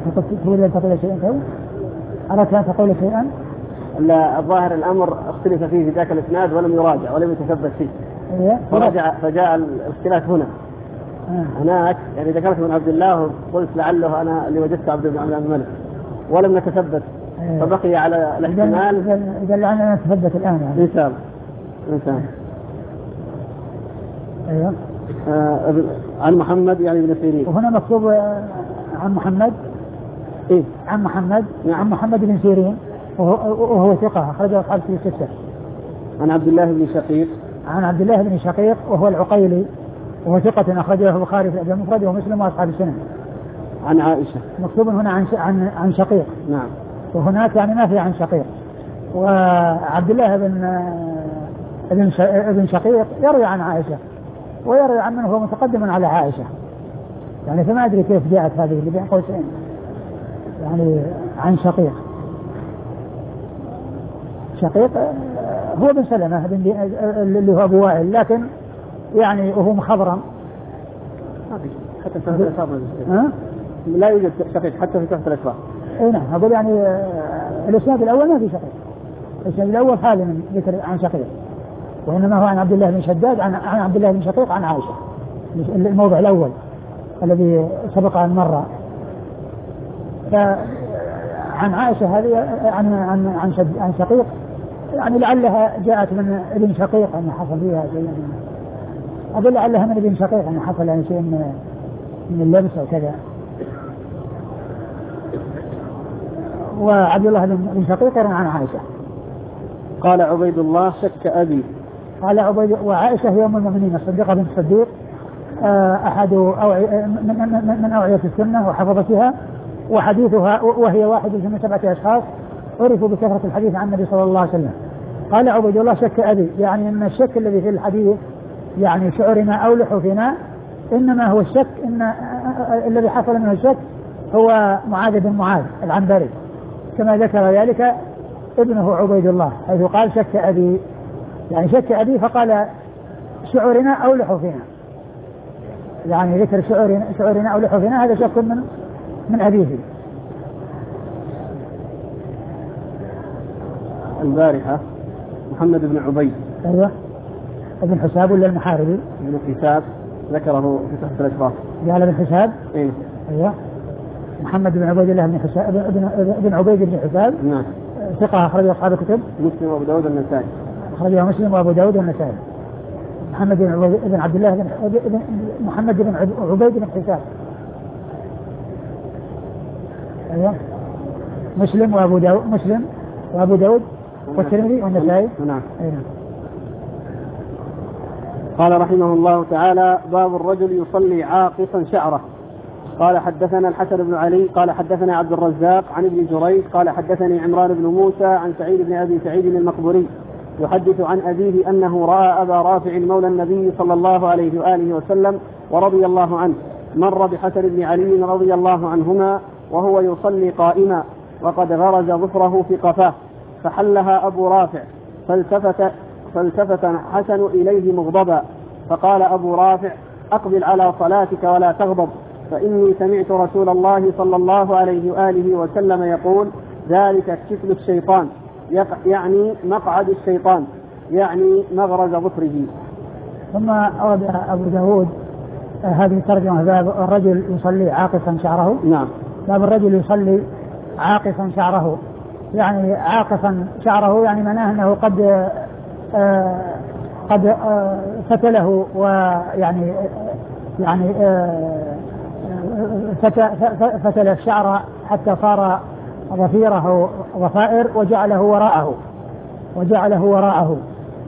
تريد أن تقول شيئا كذا؟ أردت أن تقول شيئا؟ لا، الظاهر الأمر اختلف فيه في ذاك الإسناد ولم يراجع ولم يتثبت فيه. فرجع فجاء الاختلاف هنا. هناك يعني ذكرت من عبد الله وقلت لعله أنا اللي وجدت عبد الملك ولم نتثبت. فبقي على الاحتمال. إذا لعلنا نتثبت الآن يعني. إن شاء الله. أيوه. عن محمد يعني بن سيرين. وهنا مكتوب عن محمد. إيه؟ عن محمد. نعم. عن محمد بن سيرين وهو ثقة أخرجه أصحاب الكتب الستة. عن عبد الله بن شقيق. عن عبد الله بن شقيق وهو العقيلي وهو ثقة أخرجه البخاري في الأدب المفرد ومسلم وأصحاب السنن. عن عائشة. مكتوب هنا عن شقيق. نعم. وهناك يعني ما في عن شقيق. وعبد الله بن شقيق يروي عن عائشة ويروي عن من هو متقدم على عائشة يعني، فما أدري كيف جاءت هذه اللي بين قوسين يعني عن شقيق. شقيق هو بن سلمة اللي هو أبو وائل، لكن يعني وهو مخضرم حتى في الأسفار لا يوجد شقيق حتى في تحت الأسفار. اي نعم، أقول يعني الإسناد الأول ما في شقيق، الإسناد الأول خالي من ذكر عن شقيق، وإنما هو عن عبد الله بن شداد عن عبد الله بن شقيق عن عائشة، الموضع الأول الذي سبق أن مر. فعن عائشة هذه عن شقيق يعني لعلها جاءت من ابن شقيق أن حصل فيها شيء، أقول لعلها من ابن شقيق أن حصل يعني شيء من اللبس أو كذا. وعبد الله بن شقيق عن عائشة. قال عبيد الله شك أبي. قال عبيد، وعائشة هي أم المؤمنين الصديقة بنت الصديق، أحد من أوعية السنة وحفظتها، وحديثها وهي واحد من 7 أشخاص عرفوا بكثرة الحديث عن النبي صلى الله عليه وسلم. قال عبيد الله شك أبي، يعني أن الشك الذي في الحديث يعني شعرنا أو لحوفنا، إنما هو الشك إن الذي حصل منه الشك هو معاذ بن معاذ العنبري، كما ذكر ذلك ابنه عبيد الله حيث قال شك أبي، يعني شك أبي فقال شعرنا أو لحوفنا، يعني ذكر شعرنا أو لحوفنا هذا شك من أبيه. البارحة محمد بن عبيد. أيوه. ابن حساب ولا المحاربي؟ ابن حساب ذكره في تحت الأشراف. قال ابن حساب؟ إيه. أيوه. محمد بن عبيد الله بن حساب ابن عبيد بن حساب. نعم. ثقة أخرجه أصحاب الكتب. مسلم وأبو داود والنسائي. أخرجه مسلم وأبو داود والنسائي. محمد بن عبد الله بن محمد بن عبيد بن حساب. أيوه. مسلم وأبو داود والترمذي والنسائي. نعم. أيوه. قال رحمه الله تعالى: باب الرجل يصلي عاقصا شعره. قال حدثنا الحسن بن علي قال حدثنا عبد الرزاق عن ابن جريج قال حدثني عمران بن موسى عن سعيد بن أبي سعيد المقبوري يحدث عن أبيه أنه رأى أبا رافع مولى النبي صلى الله عليه وآله وسلم ورضي الله عنه مر بحسن بن علي رضي الله عنهما وهو يصلي قائما وقد غرز ظفره في قفاه، فحلها أبو رافع فالتفت حسن إليه مغضبا، فقال أبو رافع: أقبل على صلاتك ولا تغضب، فإني سمعت رسول الله صلى الله عليه وآله وسلم يقول: ذلك كفل الشيطان، يعني مقعد الشيطان، يعني مغرز ظفره. ثم أورد أبو داود هذه الترجمة: باب الرجل يصلي عاقصا شعره. نعم. باب الرجل يصلي عاقصا شعره، يعني عاقصا شعره يعني معناه أنه قد فتله، ويعني فتل الشعر حتى صار ضفيره ضفائر وجعله وراءه.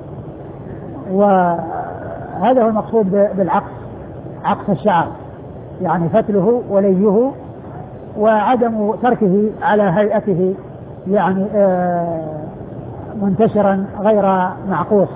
وهذا هو المقصود بالعقص، عقص الشعر، يعني فتله وليه وعدم تركه على هيئته، يعني منتشرا غير معقوس.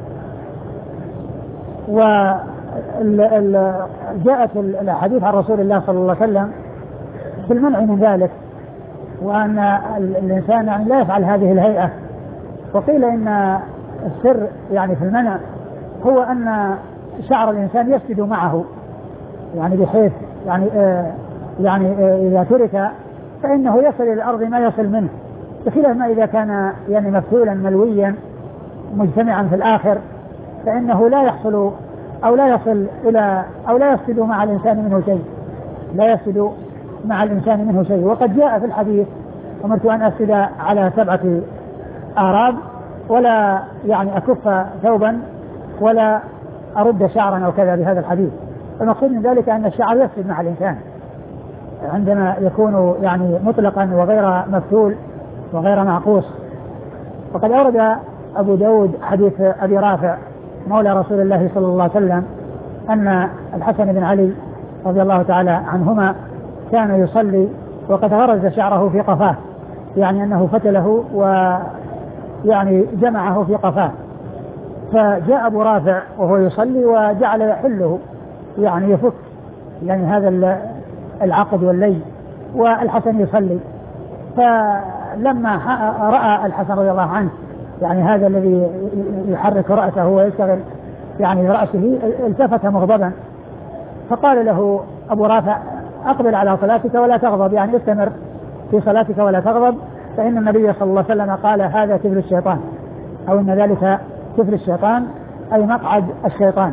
جاءت الحديث عن رسول الله صلى الله عليه وسلم في المنع من ذلك، وأن الإنسان يعني لا يفعل هذه الهيئة. وقيل إن السر يعني في المنع هو أن شعر الإنسان يفسد معه، يعني بحيث يعني إذا ترك فإنه يصل إلى الأرض ما يصل منه، بخلاف ما إذا كان يعني مفتولا ملويا مجتمعا في الآخر فإنه لا يحصل أو لا يصل إلى أو لا يفسد مع الإنسان منه شيء، لا يفسد مع الإنسان منه شيء. وقد جاء في الحديث أمرت أن أفسد على 7 آراب ولا يعني أكف ثوبا ولا أرد شعرا أو كذا بهذا الحديث. المقصود من ذلك أن الشعر يفسد مع الإنسان عندما يكون يعني مطلقا وغير مفتول وغير معقوس. وقد أورد أبو داود حديث أبي رافع مولى رسول الله صلى الله عليه وسلم أن الحسن بن علي رضي الله تعالى عنهما كان يصلي وقد غرز شعره في قفاه، يعني أنه فتله ويعني جمعه في قفاه، فجاء أبو رافع وهو يصلي وجعل يحله يعني يفك يعني هذا العقد واللي، والحسن يصلي. فلما رأى الحسن رضي الله عنه يعني هذا الذي يحرك رأسه ويشتغل يعني برأسه التفت مغضبا، فقال له أبو رافع أقبل على صلاتك ولا تغضب، يعني استمر في صلاتك ولا تغضب، فإن النبي صلى الله عليه وسلم قال هذا كفل الشيطان، أو إن ذلك كفل الشيطان أي مقعد الشيطان.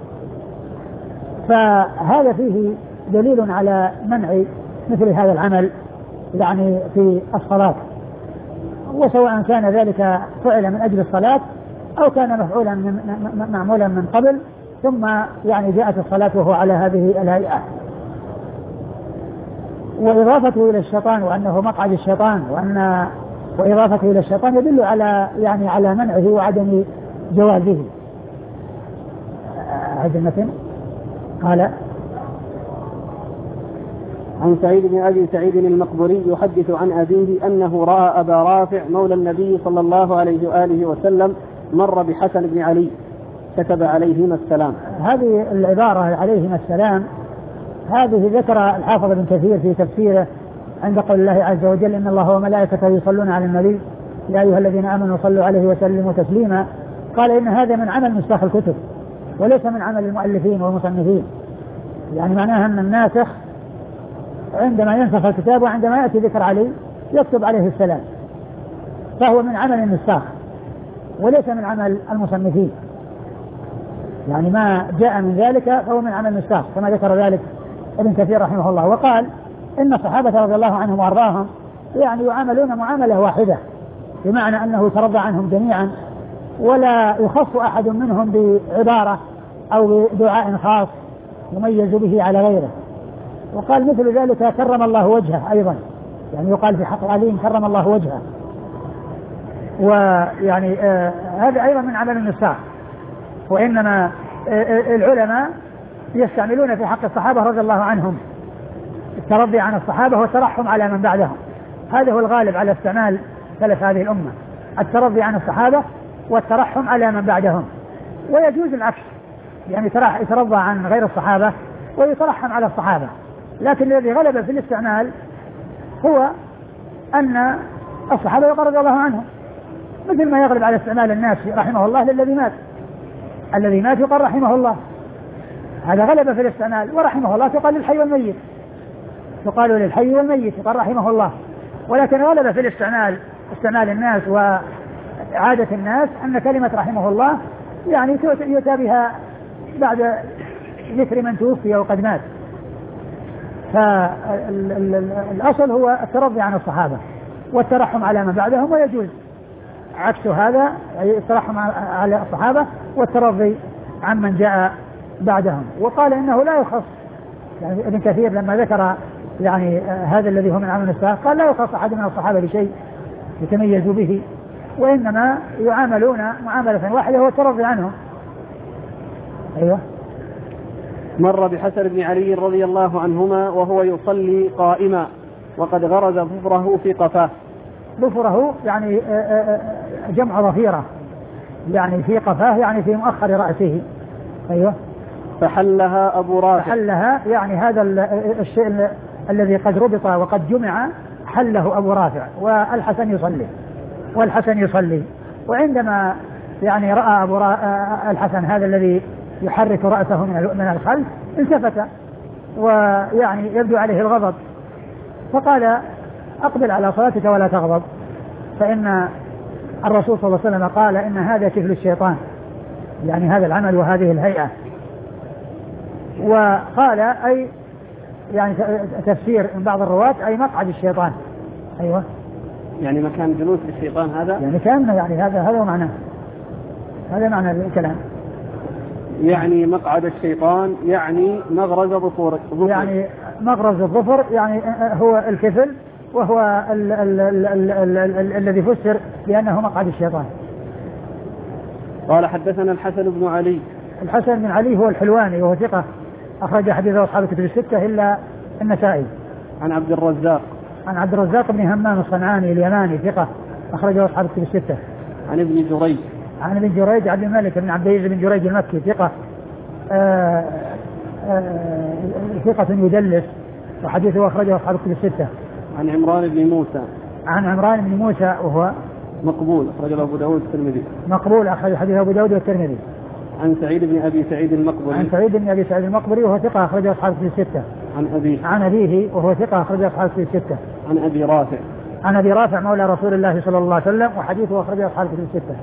فهذا فيه دليل على منع مثل هذا العمل يعني في الصلاة، وسواء كان ذلك فعل من أجل الصلاة أو كان مفعولا معمولا من قبل ثم يعني جاءت الصلاة وهو على هذه الهيئة. وإضافته إلى الشيطان وأنه مقعد الشيطان وإضافته إلى الشيطان يدل على يعني على منعه وعدم جوازه. هذا المثل قال عن سعيد بن أبي سعيد المقبري يحدث عن أبيه أنه رأى أبا رافع مولى النبي صلى الله عليه وآله وسلم مر بحسن بن علي كتب عليهما السلام. هذه العبارة عليهما السلام هذه ذكر الحافظ ابن كثير في تفسيره عند قول الله عز وجل إن الله وملائكته يصلون على النبي يا أيها الذين آمنوا صلوا عليه وسلموا تسليما. قال إن هذا من عمل نساخ الكتب وليس من عمل المؤلفين والمصنفين، يعني معناها أن الناسخ عندما ينسخ الكتاب وعندما يأتي ذكر علي يكتب عليه السلام، فهو من عمل النساخ وليس من عمل المصنفين، يعني ما جاء من ذلك فهو من عمل النساخ كما ذكر ذلك ابن كثير رحمه الله. وقال إن الصحابة رضي الله عنهم وأرضاهم يعني يعاملون معاملة واحدة، بمعنى أنه يترضى عنهم جميعا ولا يخص أحد منهم بعبارة أو بدعاء خاص يميز به على غيره. وقال مثل ذلك كرم الله وجهه أيضا، يعني يقال في حق علي كرم الله وجهه، ويعني هذا أيضا من عمل النساخ. وإنما العلماء يستعملون في حق الصحابة رضي الله عنهم الترضي عن الصحابة والترحم على من بعدهم، هذا هو الغالب على استعمال سلف هذه الأمة، الترضي عن الصحابة والترحم على من بعدهم. ويجوز العكس، يعني يترضى عن غير الصحابة ويترحم على الصحابة، لكن الذي غلب في الاستعمال هو أن الصحابة يقال رضي الله عنهم، مثل ما يغلب على استعمال الناس رحمه الله للذي مات، الذي مات يقال رحمه الله، هذا غلب في الاستعمال. ورحمه الله تقال للحي والميت، تقال للحي والميت يقال رحمه الله، ولكن غلب في الاستعمال استعمال الناس وعادة الناس أن كلمة رحمه الله يعني يؤتى بها بعد ذكر من توفي وقد مات. فالأصل هو الترضي عن الصحابة والترحم على من بعدهم، ويجوز عكس هذا الترحم على الصحابة والترضي عن من جاء بعدهم. وقال إنه لا يخص، يعني ابن كثير لما ذكر يعني هذا الذي هو من عمل النساخ قال لا يخص أحد من الصحابة بشيء يتميزوا به، وإنما يعاملون معاملة واحدة هو الترضي عنهم. أيوة. مر بحسن بن علي رضي الله عنهما وهو يصلي قائما وقد غرز ظفره في قفاه. ظفره يعني جمع ظفيرة، يعني في قفاه يعني في مؤخر رأسه. أيوة. فحلها أبو رافع. فحلها يعني هذا الشيء الذي قد ربط وقد جمع حله أبو رافع، والحسن يصلي. وعندما يعني رأى الحسن هذا الذي يحرك رأسه من الخلف التفت ويعني يبدو عليه الغضب، فقال أقبل على صلاتك ولا تغضب، فإن الرسول صلى الله عليه وسلم قال إن هذا كفل الشيطان، يعني هذا العمل وهذه الهيئة. وقال أي يعني تفسير من بعض الرواة أي مقعد الشيطان. أيوة يعني مكان جلوس الشيطان هذا، يعني كأنه يعني هذا هو معناه، هذا معنى الكلام. يعني مقعد الشيطان يعني مغرز ظفر، يعني مغرز الظفر يعني هو الكفل، وهو الذي فسر بأنه مقعد الشيطان. قال حدثنا الحسن بن علي. الحسن بن علي هو الحلواني وهو ثقة أخرج حديثه أصحاب الكتب الستة إلا النسائي. عن عبد الرزاق. عن عبد الرزاق بن همام الصنعاني اليماني ثقة أخرجه أصحاب الكتب الستة. عن ابن جريج. عن ابن جريج عبد الملك بن عبد العزيز بن جريج المكي ثقة ثقة يدلس وحديثه أخرجه أصحاب الكتب الستة. عن عمران بن موسى. عن عمران بن موسى وهو مقبول أخرجه أبو داود والترمذي. مقبول أخرج حديثه أبو داود والترمذي. عن سعيد بن أبي سعيد المقبري. عن سعيد بن أبي سعيد المقبري وهو ثقة أخرجه أصحاب الكتب الستة. عن أبيه وهو ثقة أخرجه أصحاب الكتب الستة. عن أبي رافع. عن أبي رافع مولى رسول الله صلى الله عليه وسلم وحديثه أخرجه أصحاب الكتب الستة.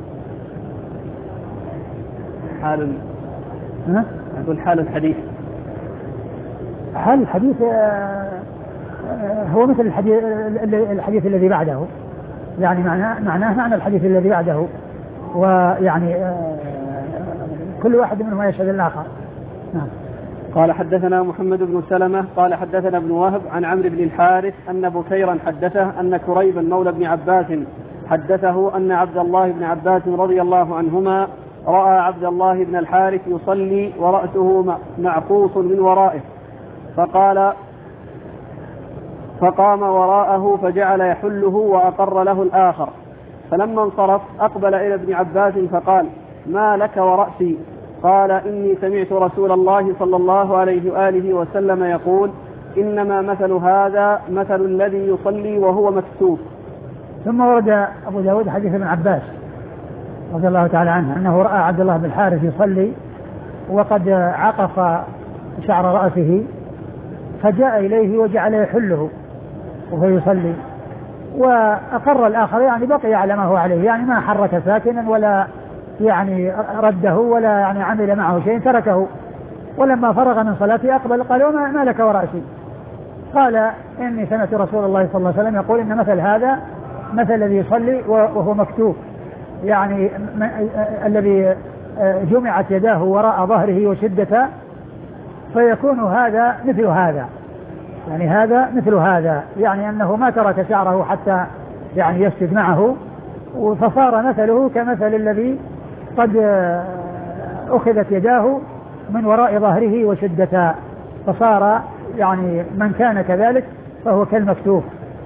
حال الحديث. حال الحديث هو مثل الحديث الذي بعده، يعني معناه معنى الحديث الذي بعده، ويعني كل واحد منهما يشهد الآخر. نعم. قال حدثنا محمد بن سلمة قال حدثنا ابن وهب عن عمرو بن الحارث أن بكيرا حدثه أن كريبا مولى ابن عباس حدثه أن عبد الله بن عباس رضي الله عنهما رأى عبد الله بن الحارث يصلي ورأسه معقوص من ورائه، فقام وراءه فجعل يحله وأقر له الآخر، فلما انصرف أقبل إلى ابن عباس فقال: ما لك ورأسي؟ قال: إني سمعت رسول الله صلى الله عليه وآله وسلم يقول: إنما مثل هذا مثل الذي يصلي وهو مكتوف. ثم ورد أبو داود حديث ابن عباس رضي الله تعالى عنه أنه رأى عبد الله بن الحارث يصلي وقد عقف شعر رأسه، فجاء إليه وجعل يحله وهو يصلي، وأقر الآخر يعني بقي على ما هو عليه، يعني ما حرك ساكنا ولا يعني رده ولا يعني عمل معه شيء، تركه. ولما فرغ من صلاته أقبل قال: ما لك ورأسي؟ قال: إني سمعت رسول الله صلى الله عليه وسلم يقول إن مثل هذا مثل الذي يصلي وهو مكتوف، يعني الذي جمعت يداه وراء ظهره وشدة، فيكون هذا مثل هذا، يعني هذا مثل هذا، يعني أنه ما ترك شعره حتى يعني يسجد معه، فصار مثله كمثل الذي قد أخذت يداه من وراء ظهره وشدة، فصار يعني من كان كذلك فهو كالمكتوف.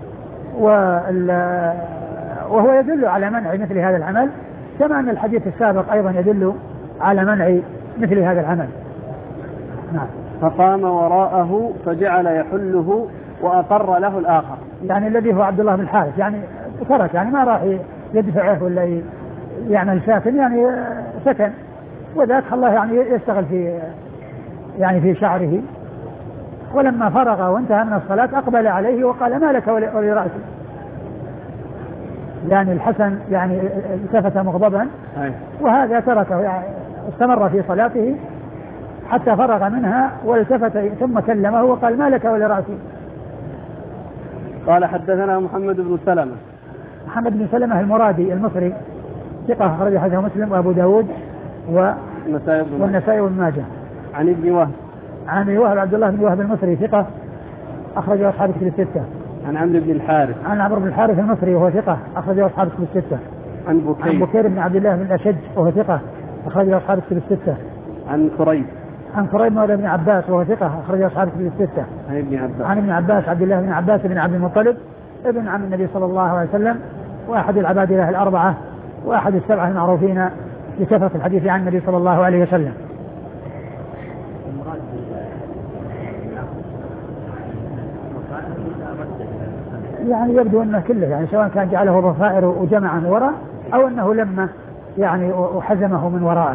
وهو يدل على منع مثل هذا العمل، كما أن الحديث السابق أيضا يدل على منع مثل هذا العمل. نعم. فقام وراءه فجعل يحله وأقر له الآخر، يعني الذي هو عبد الله بن الحارث، يعني ترك، يعني ما راح يدفعه ولا يعمل ساكن، يعني سكن، وذاك الله يعني يشتغل في شعره. ولما فرغ وانتهى من الصلاة أقبل عليه وقال: ما لك ولرأسي؟ يعني الحسن يعني التفت مغضبا، وهذا تركه، يعني استمر في صلاته حتى فرغ منها والتفت ثم كلمه وقال: ما لك ولرأسي؟ قال حدثنا محمد بن سلمة. محمد بن سلمة المرادي المصري ثقة أخرج حديثه مسلم وأبو داود والنسائي وابن ماجه. عن ابن وهب. عن ابن وهب عبد الله بن وهب المصري ثقة أخرج أصحاب الكتب الستة. عن عمرو بن الحارث. عن عمرو بن الحارث المصري وهو ثقة أخرج أصحاب الكتب الستة. عن بكير بن عبد الله بن الأشج وهو ثقة أخرج أصحاب الكتب الستة. عن كريب مولى ابن عباس وهو ثقة أخرج أصحاب الكتب الستة. عن ابن عباس عبد الله بن عباس بن عبد المطلب ابن عم النبي صلى الله عليه وسلم، وأحد العبادلة الأربعة، وأحد السبعة المعروفين بكثرة الحديث عن النبي صلى الله عليه وسلم. يعني يبدو أنه كله، يعني سواء كان جعله ضفائر وجمع من وراء أو أنه لما يعني وحزمه من وراءه.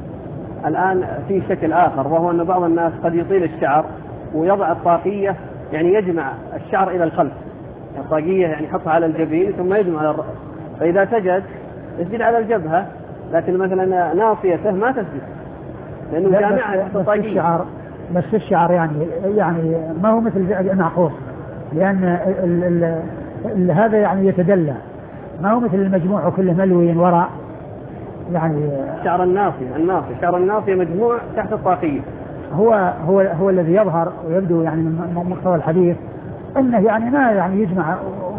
الآن في شكل آخر، وهو أن بعض الناس قد يطيل الشعر ويضع الطاقية يعني يجمع الشعر إلى الخلف، الطاقية يعني يحطها على الجبين ثم يجمع على الرأس، فإذا سجد يسجد على الجبهة، لكن مثلا ناصيته ما تسجد لأنه جامعها تحت الطاقية. بس الشعر يعني ما هو مثل المعقوس، لأن هذا يعني يتدلى، ما هو مثل المجموع كله ملوي وراء يعني. شعر شعر الناصية مجموع تحت الطاقية، هو الذي يظهر ويبدو يعني من مقتضى الحديث انه يعني ما يعني يجمع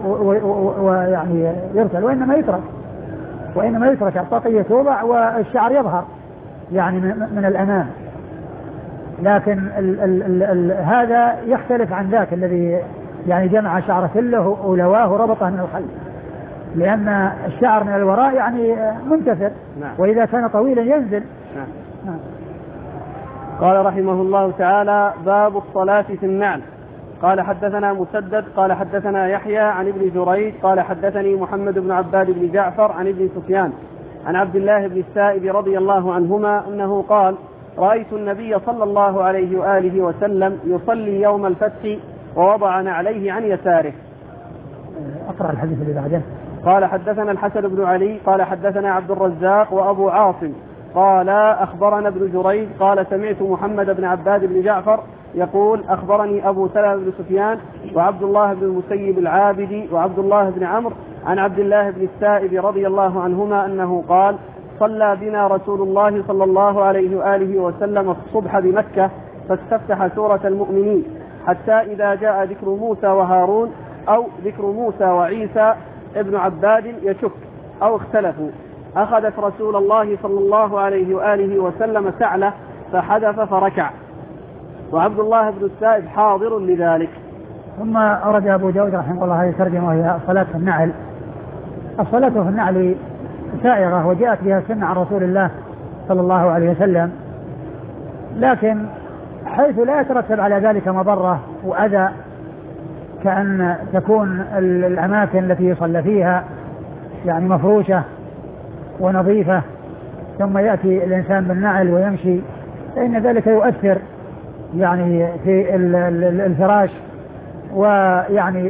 ويعني يرسل، وانما يترك الطاقية توضع والشعر يظهر يعني من الامام. لكن هذا يختلف عن ذاك الذي يعني جمع شعره كله ولواه وربطه من الخلف، لأن الشعر من الوراء يعني منتثر. نعم. وإذا كان طويلا ينزل. نعم. نعم. قال رحمه الله تعالى: باب الصلاة في النعل. قال حدثنا مسدد قال حدثنا يحيى عن ابن جريج قال حدثني محمد بن عباد بن جعفر عن ابن سفيان عن عبد الله بن السائب رضي الله عنهما أنه قال: رأيت النبي صلى الله عليه وآله وسلم يصلي يوم الفتح ووضع نعليه عن يساره. أقرأ الحديث اللي بعده. قال حدثنا الحسن بن علي قال حدثنا عبد الرزاق وأبو عاصم قال أخبرنا ابن جريج قال سمعت محمد بن عباد بن جعفر يقول: أخبرني أبو سلمة بن سفيان وعبد الله بن المسيب العابدي وعبد الله بن عمرو عن عبد الله بن السائب رضي الله عنهما أنه قال: صلى بنا رسول الله صلى الله عليه وآله وسلم الصبح بمكة فاستفتح سورة المؤمنين حتى إذا جاء ذكر موسى وهارون أو ذكر موسى وعيسى ابن عباد يشك أو اختلفوا أخذت رسول الله صلى الله عليه وآله وسلم سعلة فحدث فركع، وعبد الله بن السائب حاضر لذلك. ثم أورد أبو داود رحمه الله هذه الترجمة وهي الصلاة في النعل. الصلاة في النعل سائغة وجاءت بها السنة عن رسول الله صلى الله عليه وسلم، لكن حيث لا يترتب على ذلك مضرة وأذى، كأن تكون الأماكن التي يصلى فيها يعني مفروشة ونظيفة ثم يأتي الإنسان بالنعل ويمشي، فإن ذلك يؤثر يعني في الفراش، ويعني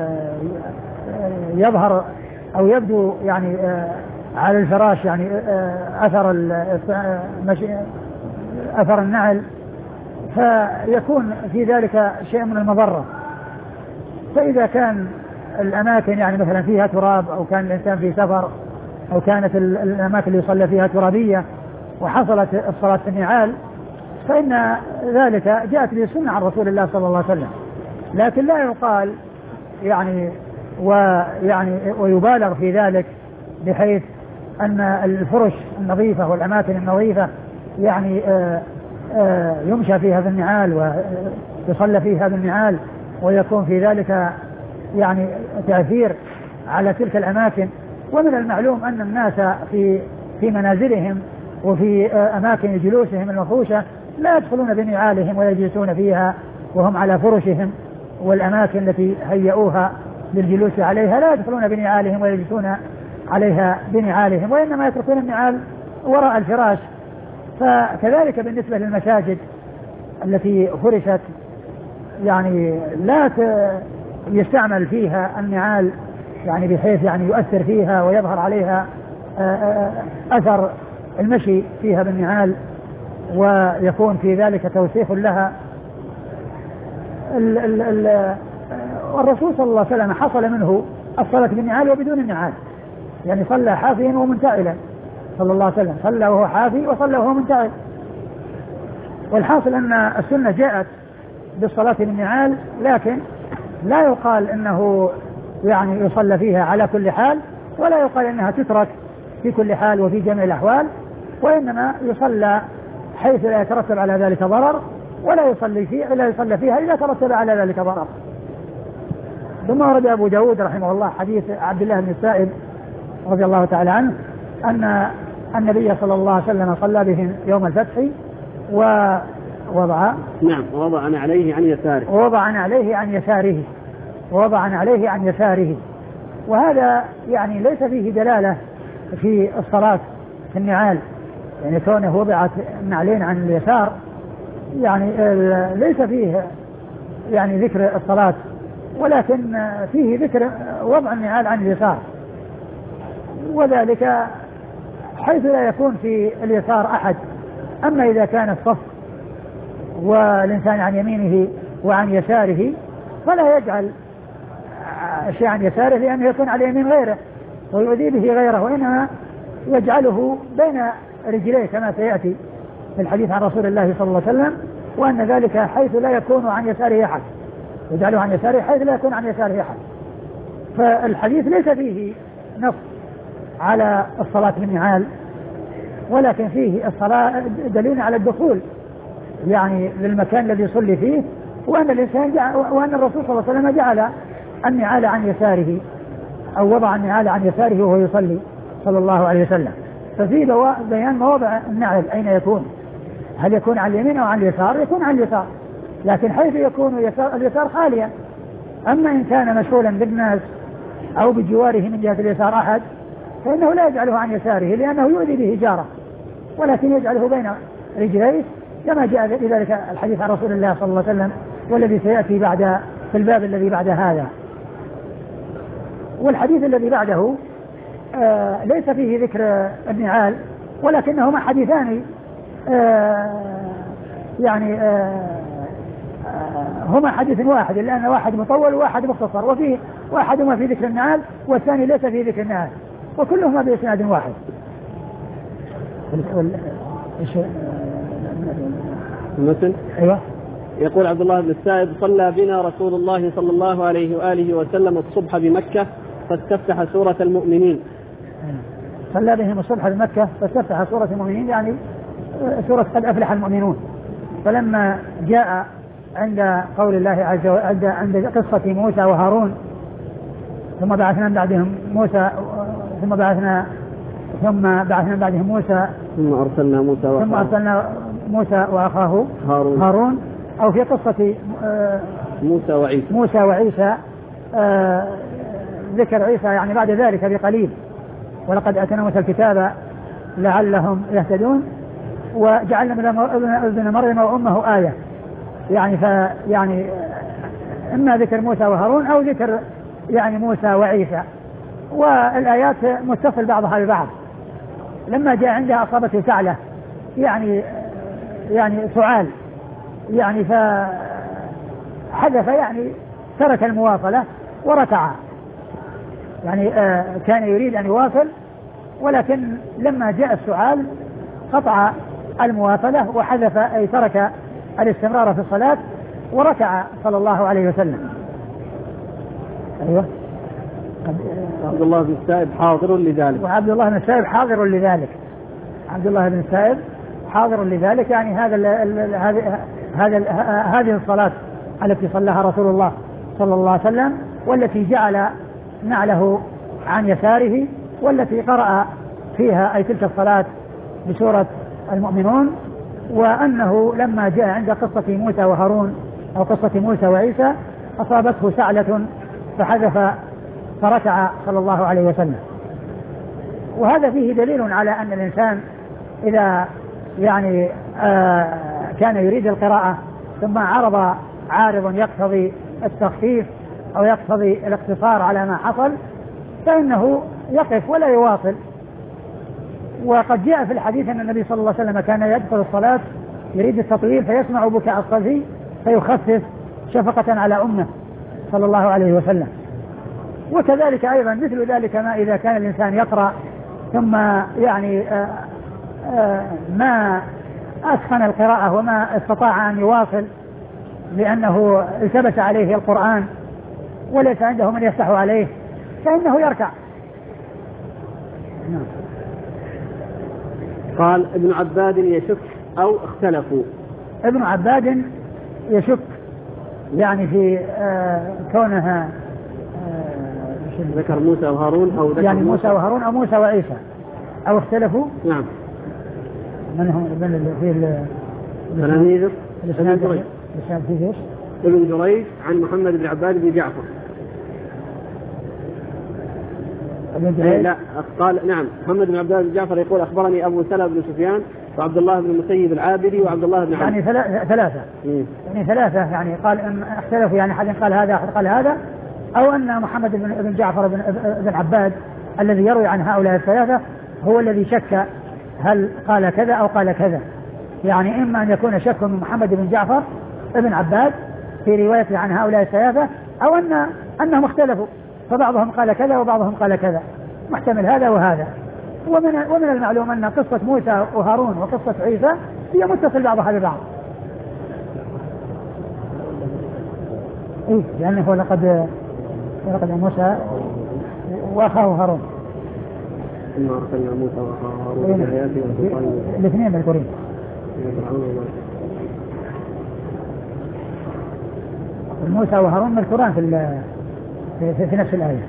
يظهر أو يبدو يعني على الفراش يعني أثر النعل، فيكون في ذلك شيء من المضرة. فإذا كان الأماكن يعني مثلا فيها تراب أو كان الإنسان في سفر أو كانت الأماكن اللي يصلى فيها ترابية وحصلت الصلاة في النعال، فإن ذلك جاءت به السنة عن رسول الله صلى الله عليه وسلم، لكن لا يقال يعني ويبالغ في ذلك بحيث أن الفرش النظيفة والأماكن النظيفة يعني يمشى فيها بالنعال ويصلى فيها بالنعال ويكون في ذلك يعني تأثير على تلك الأماكن. ومن المعلوم أن الناس في منازلهم وفي أماكن جلوسهم المفروشة لا يدخلون بنعالهم ويجلسون فيها وهم على فرشهم، والأماكن التي هيئوها للجلوس عليها لا يدخلون بنعالهم ويجلسون عليها بنعالهم، وإنما يتركون النعال وراء الفراش. فكذلك بالنسبة للمساجد التي فرشت يعني لا يستعمل فيها النعال يعني بحيث يعني يؤثر فيها ويظهر عليها أثر المشي فيها بالنعال ويكون في ذلك توسيخ لها. والرسول صلى الله عليه وسلم حصل منه الصلاة بالنعال وبدون النعال، يعني صلى حافيا ومنتعلا صلى الله عليه وسلم، صلى وهو حافي وصلى وهو منتعل. والحاصل أن السنة جاءت بالصلاة بالنعال، لكن لا يقال أنه يعني يصلى فيها على كل حال، ولا يقال أنها تترك في كل حال وفي جميع الأحوال، وإنما يصلى حيث لا يترتب على ذلك ضرر، ولا يصلي فيها إذا ترتب على ذلك ضرر. ثم ورد أبو داود رحمه الله حديث عبد الله بن السائب رضي الله تعالى عنه أن النبي صلى الله عليه وسلم صلى بهم يوم الفتح ووضع عليه عن يساره. وهذا يعني ليس فيه دلالة في الصلاة في النعال، يعني كونه وضعت النعلين عن اليسار يعني ليس فيه يعني ذكر الصلاة، ولكن فيه ذكر وضع النعال عن اليسار، وذلك حيث لا يكون في اليسار أحد. أما إذا كان الصف والإنسان عن يمينه وعن يساره فلا يجعل شيء عن يساره لأنه يكون على يمين غيره ويؤذي به غيره، وإنما يجعله بين رجليه كما سيأتي في الحديث عن رسول الله صلى الله عليه وسلم، وأن ذلك حيث لا يكون عن يساره أحد، يجعله عن يساره حيث لا يكون عن يساره أحد. فالحديث ليس فيه نص على الصلاة بالنعال، ولكن فيه الصلاة دليل على الدخول يعني للمكان الذي يصلي فيه، وأن الرسول صلى الله عليه وسلم جعل النعال عن يساره أو وضع النعال عن يساره وهو يصلي صلى الله عليه وسلم. ففي بيان مواضع النعل أين يكون، هل يكون على اليمين أو على اليسار؟ يكون على اليسار، لكن حيث يكون اليسار خاليا. أما إن كان مشغولا بالناس أو بجواره من جهة اليسار أحد فإنه لا يجعله عن يساره لأنه يؤذي به جاره، ولكن يجعله بين رجليه كما جاء بذلك الحديث عن رسول الله صلى الله عليه وسلم والذي سيأتي في الباب الذي بعد هذا. والحديث الذي بعده ليس فيه ذكر النعال، ولكنهما حديثان يعني هما حديث واحد، لأن واحد مطول وواحد مختصر، وفيه واحدهما في ذكر النعال والثاني ليس في ذكر النعال، وكلهما بإسناد واحد. المتن أيوة. يقول عبد الله بن السائب: صلى بنا رسول الله صلى الله عليه وآله وسلم الصبح بمكة فاستفتح سورة المؤمنين. صلى بهم الصبح بمكة فاستفتح سورة المؤمنين، يعني سورة قد أفلح المؤمنون. فلما جاء عند قول الله عز وجل عند قصة موسى وهارون ثم بعثنا من بعدهم موسى ثم بعثنا بعدهم موسى ثم أرسلنا موسى وأخاه هارون، أو في قصة موسى وعيسى ذكر عيسى يعني بعد ذلك بقليل: ولقد آتينا موسى الكتاب لعلهم يهتدون وجعلنا من ابن مريم وأمه آية، يعني إما ذكر موسى وهارون أو ذكر يعني موسى وعيسى، والآيات متصل بعضها ببعض. لما جاء عندها أصابته سعلة يعني سعال يعني فحدث يعني ترك المواصلة وركع، يعني كان يريد أن يواصل، ولكن لما جاء السعال قطع المواصلة وحذف أي ترك الاستمرار في الصلاة وركع صلى الله عليه وسلم. أيوة. عبد الله بن السائب حاضر لذلك. وعبد الله بن السائب حاضر لذلك. عبد الله بن السائب حاضر لذلك، يعني هذه الصلاة التي صلىها رسول الله صلى الله عليه وسلم، والتي جعل نعله عن يساره، والتي قرأ فيها أي تلك الصلاة بسورة المؤمنون. وأنه لما جاء عند قصة موسى وهارون أو قصة موسى وعيسى أصابته سعلة فحذف فركع صلى الله عليه وسلم. وهذا فيه دليل على أن الإنسان إذا يعني كان يريد القراءة ثم عارض يقتضي التخفيف أو يقتضي الاقتصار على ما حصل فإنه يقف ولا يواصل. وقد جاء في الحديث أن النبي صلى الله عليه وسلم كان يدخل الصلاة يريد التطويل فيسمع بكاء الصبي فيخفف شفقة على أمه صلى الله عليه وسلم. وكذلك أيضا مثل ذلك ما إذا كان الإنسان يقرأ ثم يعني ما أسخن القراءة وما استطاع أن يواصل لأنه التبس عليه القرآن وليس عنده من يفتح عليه فإنه يركع. قال ابن عباد يشك أو اختلفوا. ابن عباد يشك يعني في كونها ذكر موسى وهارون أو ذكر يعني موسى وهارون أو موسى وعيسى أو اختلفوا. نعم. من هم في تلاميذ ابن جريج عن محمد بن عباد بن جعفر. لا قال نعم محمد بن عبد الله بن جعفر يقول أخبرني أبو سلمة بن سفيان وعبد الله بن المسيب العابدي وعبد الله بن عمرو. يعني ثلاثة. يعني ثلاثة يعني قال إن اختلفوا يعني أحد قال هذا أحد قال هذا، أو أن محمد بن جعفر بن عباد الذي يروي عن هؤلاء الثلاثة هو الذي شك هل قال كذا أو قال كذا. يعني إما أن يكون شك من محمد بن جعفر بن عباد في روايته عن هؤلاء الثلاثة، أو أنهم اختلفوا فبعضهم قال كذا وبعضهم قال كذا، محتمل هذا وهذا. ومن المعلوم أن قصة موسى وهارون وقصة عيسى هي متصل بعضها ببعض. إيه لأنه لقد موسى وأخاه هارون. إنا أرسلنا موسى وأخاه هارون بآياتنا وسلطان الاثنين مذكورين. موسى وهارون مذكوران في نفس الآية.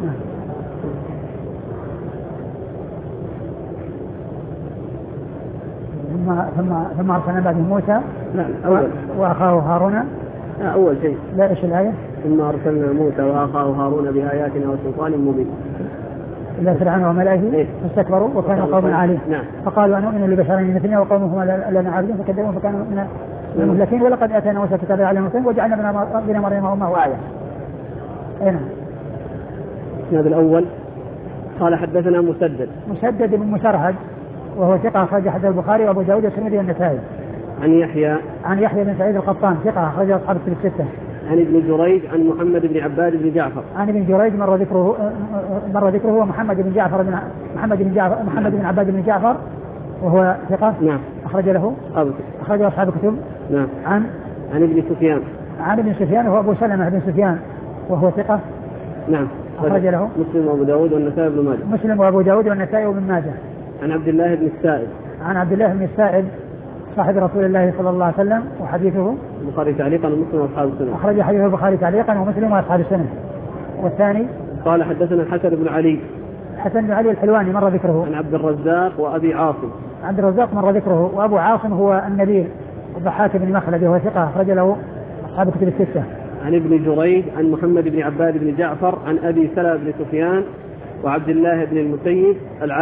ثم أرسلنا بعد موسى وأخاه هارون. أول شيء لا إيش الآية؟ ثم أرسلنا موسى وأخاه هارون بآياتنا وسلطان مبين إلا فرعون وملئه فاستكبروا وكانوا قوما عالين. فقالوا أنؤمن لبشرين مثلنا وقومهما لنا عابدون فكذبوا فكانوا من المهلكين ولقد آتينا موسى كتابا على المسلمين وجعلنا ابن مريم أمه آية. أين؟ هذا الأول قال حدثنا مسدد بن مسرهد وهو ثقة أخرج حديث البخاري وأبو داود والترمذي والنسائي. عن يحيى بن سعيد القطان ثقة أخرج أصحاب الكتب الستة. عن ابن جريج عن محمد بن عباد بن جعفر. عن ابن جريج مر ذكره ومحمد بن عباد بن جعفر وهو ثقة. نعم. أخرج أصحاب الكتب. نعم. عن ابن سفيان وهو أبو سلمة بن سفيان وهو ثقة. نعم. أخرج له مسلم وأبو داود والنسائي بن ماجه. مسلم وأبو داود والنسائي بن ماجه. عن عبد الله بن السائب صاحب رسول الله صلى الله عليه وسلم وحديثه البخاري تعليقا ومسلم واصحاب السنن. أخرج حديث البخاري تعليقا ومسلم واصحاب السنن. والثاني قال حدثنا الحسن بن علي الحلواني مر ذكره. عن عبد الرزاق وأبي عاصم. عبد الرزاق مر ذكره وأبو عاصم هو النبيل الضحاك بن مخلد وهو ثقة أخرج له أصحاب الكتب الستة. عن ابن جريج عن محمد بن عباد بن جعفر عن أبي سلمة بن سفيان وعبد الله بن المسيب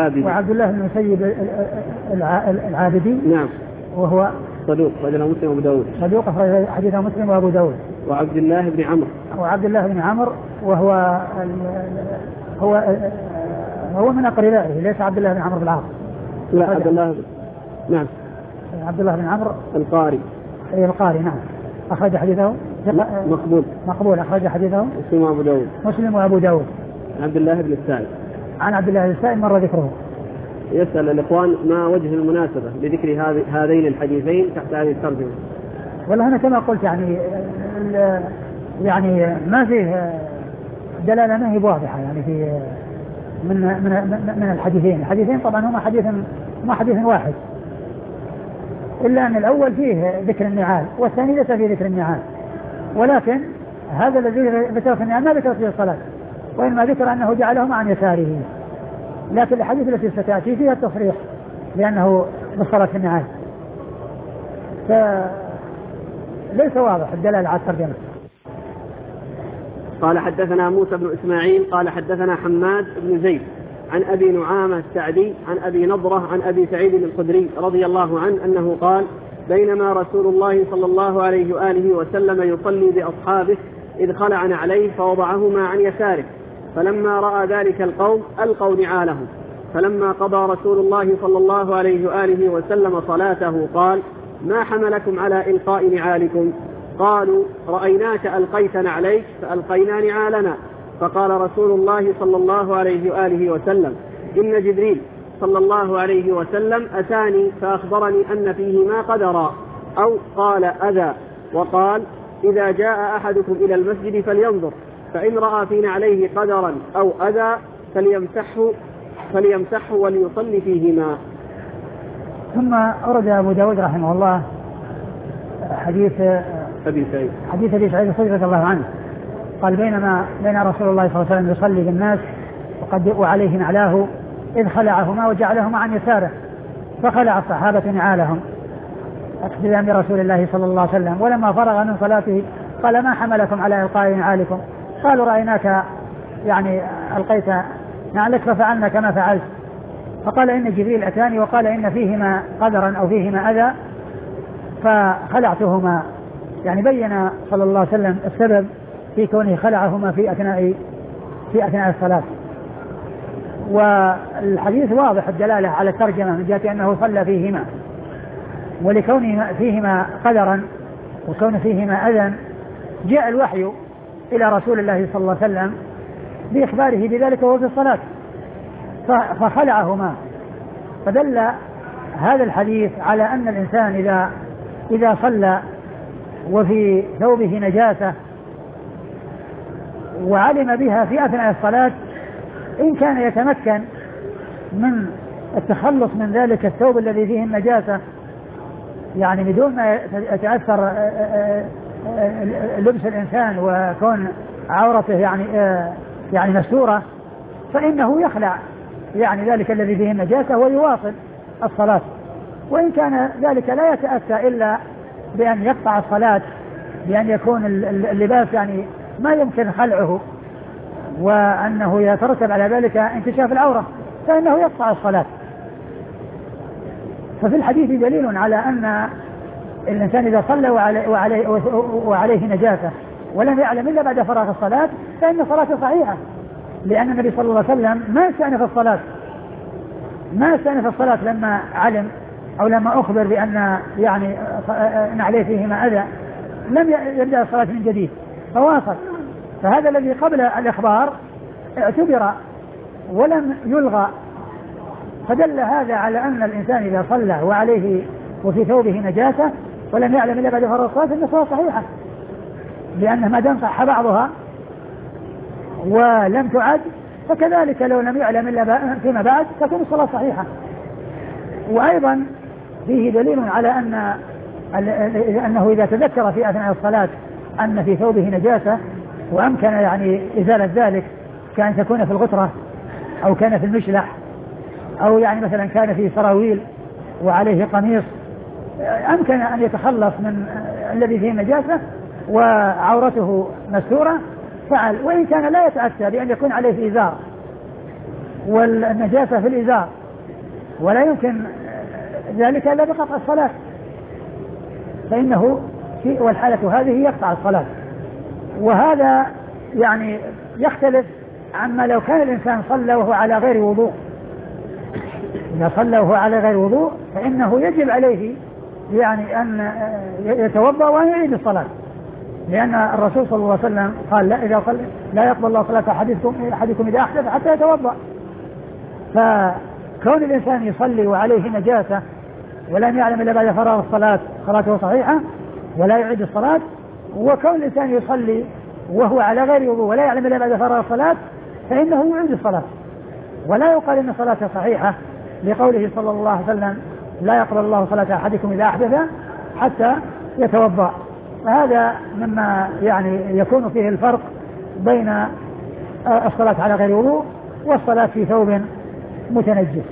العابدي. نعم. وهو صدوق رجل مسلم وابو داود. صدوق أخرج حديث مسلم وابو داود. وعبد الله بن عمرو هو من أقربائه ليس عبد الله بن عمرو بن العاص. لا عبد الله. نعم. عبد الله بن عمرو القاري. نعم. أخرج حديثه مقبول أخرج حديثه مسلم وابو داود. عبد الله بن السائب. عن عبد الله بن السائب مر ذكره. يسأل الإخوان ما وجه المناسبة لذكر هذين الحديثين تحت هذه الترجمة؟ والله أنا كما قلت يعني ما فيه دلالة ما هي واضحة يعني في من الحديثين طبعا هما حديث واحد، إلا أن الأول فيه ذكر النعال والثاني ليس فيه ذكر النعال، ولكن هذا الذي ذكر في النعال ما ذكر فيه الصلاة، وإنما ذكر أنه جعلهما عن يساره، لكن الحديث التي ستأتي فيها التصريح لأنه بالصلاة في النعال، فليس واضح الدلالة على الترجمة. قال حدثنا موسى بن إسماعيل قال حدثنا حماد بن زيد عن أبي نعامة السعدي عن أبي نضرة عن أبي سعيد الخدري رضي الله عنه أنه قال: بينما رسول الله صلى الله عليه وآله وسلم يصلي بأصحابه إذ خلع عليه فوضعهما عن يساره، فلما رأى ذلك القوم ألقوا نعالهم، فلما قضى رسول الله صلى الله عليه وآله وسلم صلاته قال: ما حملكم على إلقاء نعالكم؟ قالوا: رأيناك ألقيت نعليك فألقينا نعالنا. فقال رسول الله صلى الله عليه وآله وسلم: إن جبريل صلى الله عليه وسلم أتاني فأخبرني أن فيه ما قدرا، أو قال أذى، وقال: إذا جاء أحدكم إلى المسجد فلينظر، فإن رأى في نعليه قدرا أو أذى فليمسحه وليصلي فيهما. ثم أورد أبو داود رحمه الله حديث أبي سعيد الخدري رضي الله عنه قال: بين رسول الله صلى الله عليه وسلم يصلي بالناس وعليه نعلاه إذ خلعهما وجعلهما عن يساره، فخلع الصحابة نعالهم اقتداء برسول الله صلى الله عليه وسلم، ولما فرغ من صلاته قال: ما حملكم على إلقاء نعالكم؟ قالوا: رأيناك يعني ألقيت نعلك ففعلنا كما فعلت. فقال إن جبريل أتاني وقال إن فيهما قدرا أو فيهما أذى فخلعتهما. يعني بين صلى الله عليه وسلم السبب في كونه خلعهما في أثناء الصلاة. والحديث واضح الدلالة على الترجمة من جهة أنه صلى فيهما، ولكون فيهما قدرا وكون فيهما أذى جاء الوحي إلى رسول الله صلى الله عليه وسلم بإخباره بذلك وهو في الصلاة فخلعهما. فدل هذا الحديث على أن الإنسان إذا صلى وفي ثوبه نجاسة وعلم بها في أثناء الصلاة إن كان يتمكن من التخلص من ذلك الثوب الذي فيه النجاسة يعني بدون ما يتأثر لبس الإنسان وكون عورته يعني مستورة، فإنه يخلع يعني ذلك الذي فيه النجاسة ويواصل الصلاة. وإن كان ذلك لا يتأتى إلا بأن يقطع الصلاة، بأن يكون اللباس يعني ما يمكن خلعه وأنه يترتب على ذلك انكشاف العورة، فإنه يقطع الصلاة. ففي الحديث دليل على أن الإنسان إذا صلى وعليه نجاسة ولم يعلم إلا بعد فراغ الصلاة فإن صلاته صحيحة، لأن النبي صلى الله عليه وسلم ما استأنف الصلاة لما علم أو لما أخبر بأن يعني عليه فيهما أذى، لم يبدأ الصلاة من جديد فواصل. فهذا الذي قبل الإخبار اعتبر ولم يلغى، فدل هذا على أن الإنسان إذا صلى وعليه وفي ثوبه نجاسة ولم يعلم إلا بعد فراغ الصلاة فإن الصلاة صحيحة، لأنه ما دام صح بعضها ولم تعد فكذلك لو لم يعلم إلا فيما بعد تكون الصلاة صحيحة. وأيضا فيه دليل على أنه إذا تذكر في أثناء الصلاة أن في ثوبه نجاسة وأمكن يعني إزالة ذلك، كان تكون في الغترة أو كان في المشلح أو يعني مثلا كان في سراويل وعليه قميص، أمكن أن يتخلص من الذي فيه نجاسة وعورته مستورة فعل. وإن كان لا يتأتى بأن يكون عليه إزار والنجاسة في الإزار ولا يمكن ذلك إلا بقطع الصلاة فإنه والحالة هذه يقطع الصلاة. وهذا يعني يختلف عما لو كان الإنسان صلى وهو على غير وضوء. إذا صلى وهو على غير وضوء فإنه يجب عليه يعني أن يتوضأ وأن يعيد الصلاة، لأن الرسول صلى الله عليه وسلم قال لا يقبل الله صلاة أحدكم إذا أحدث حتى يتوضأ. فكون الإنسان يصلي وعليه نجاسة ولم يعلم إلا بعد فراغ الصلاة صلاته صحيحة ولا يعيد الصلاة، وكون الإنسان يصلي وهو على غير وضوء ولا يعلم إلا بعد فراغ الصلاة فإنه يعيد الصلاة ولا يقال إن صلاته صحيحة، لقوله صلى الله عليه وسلم لا يقبل الله صلاة أحدكم إذا أحدث حتى يتوضأ. فهذا مما يعني يكون فيه الفرق بين الصلاة على غير وضوء والصلاة في ثوب متنجس.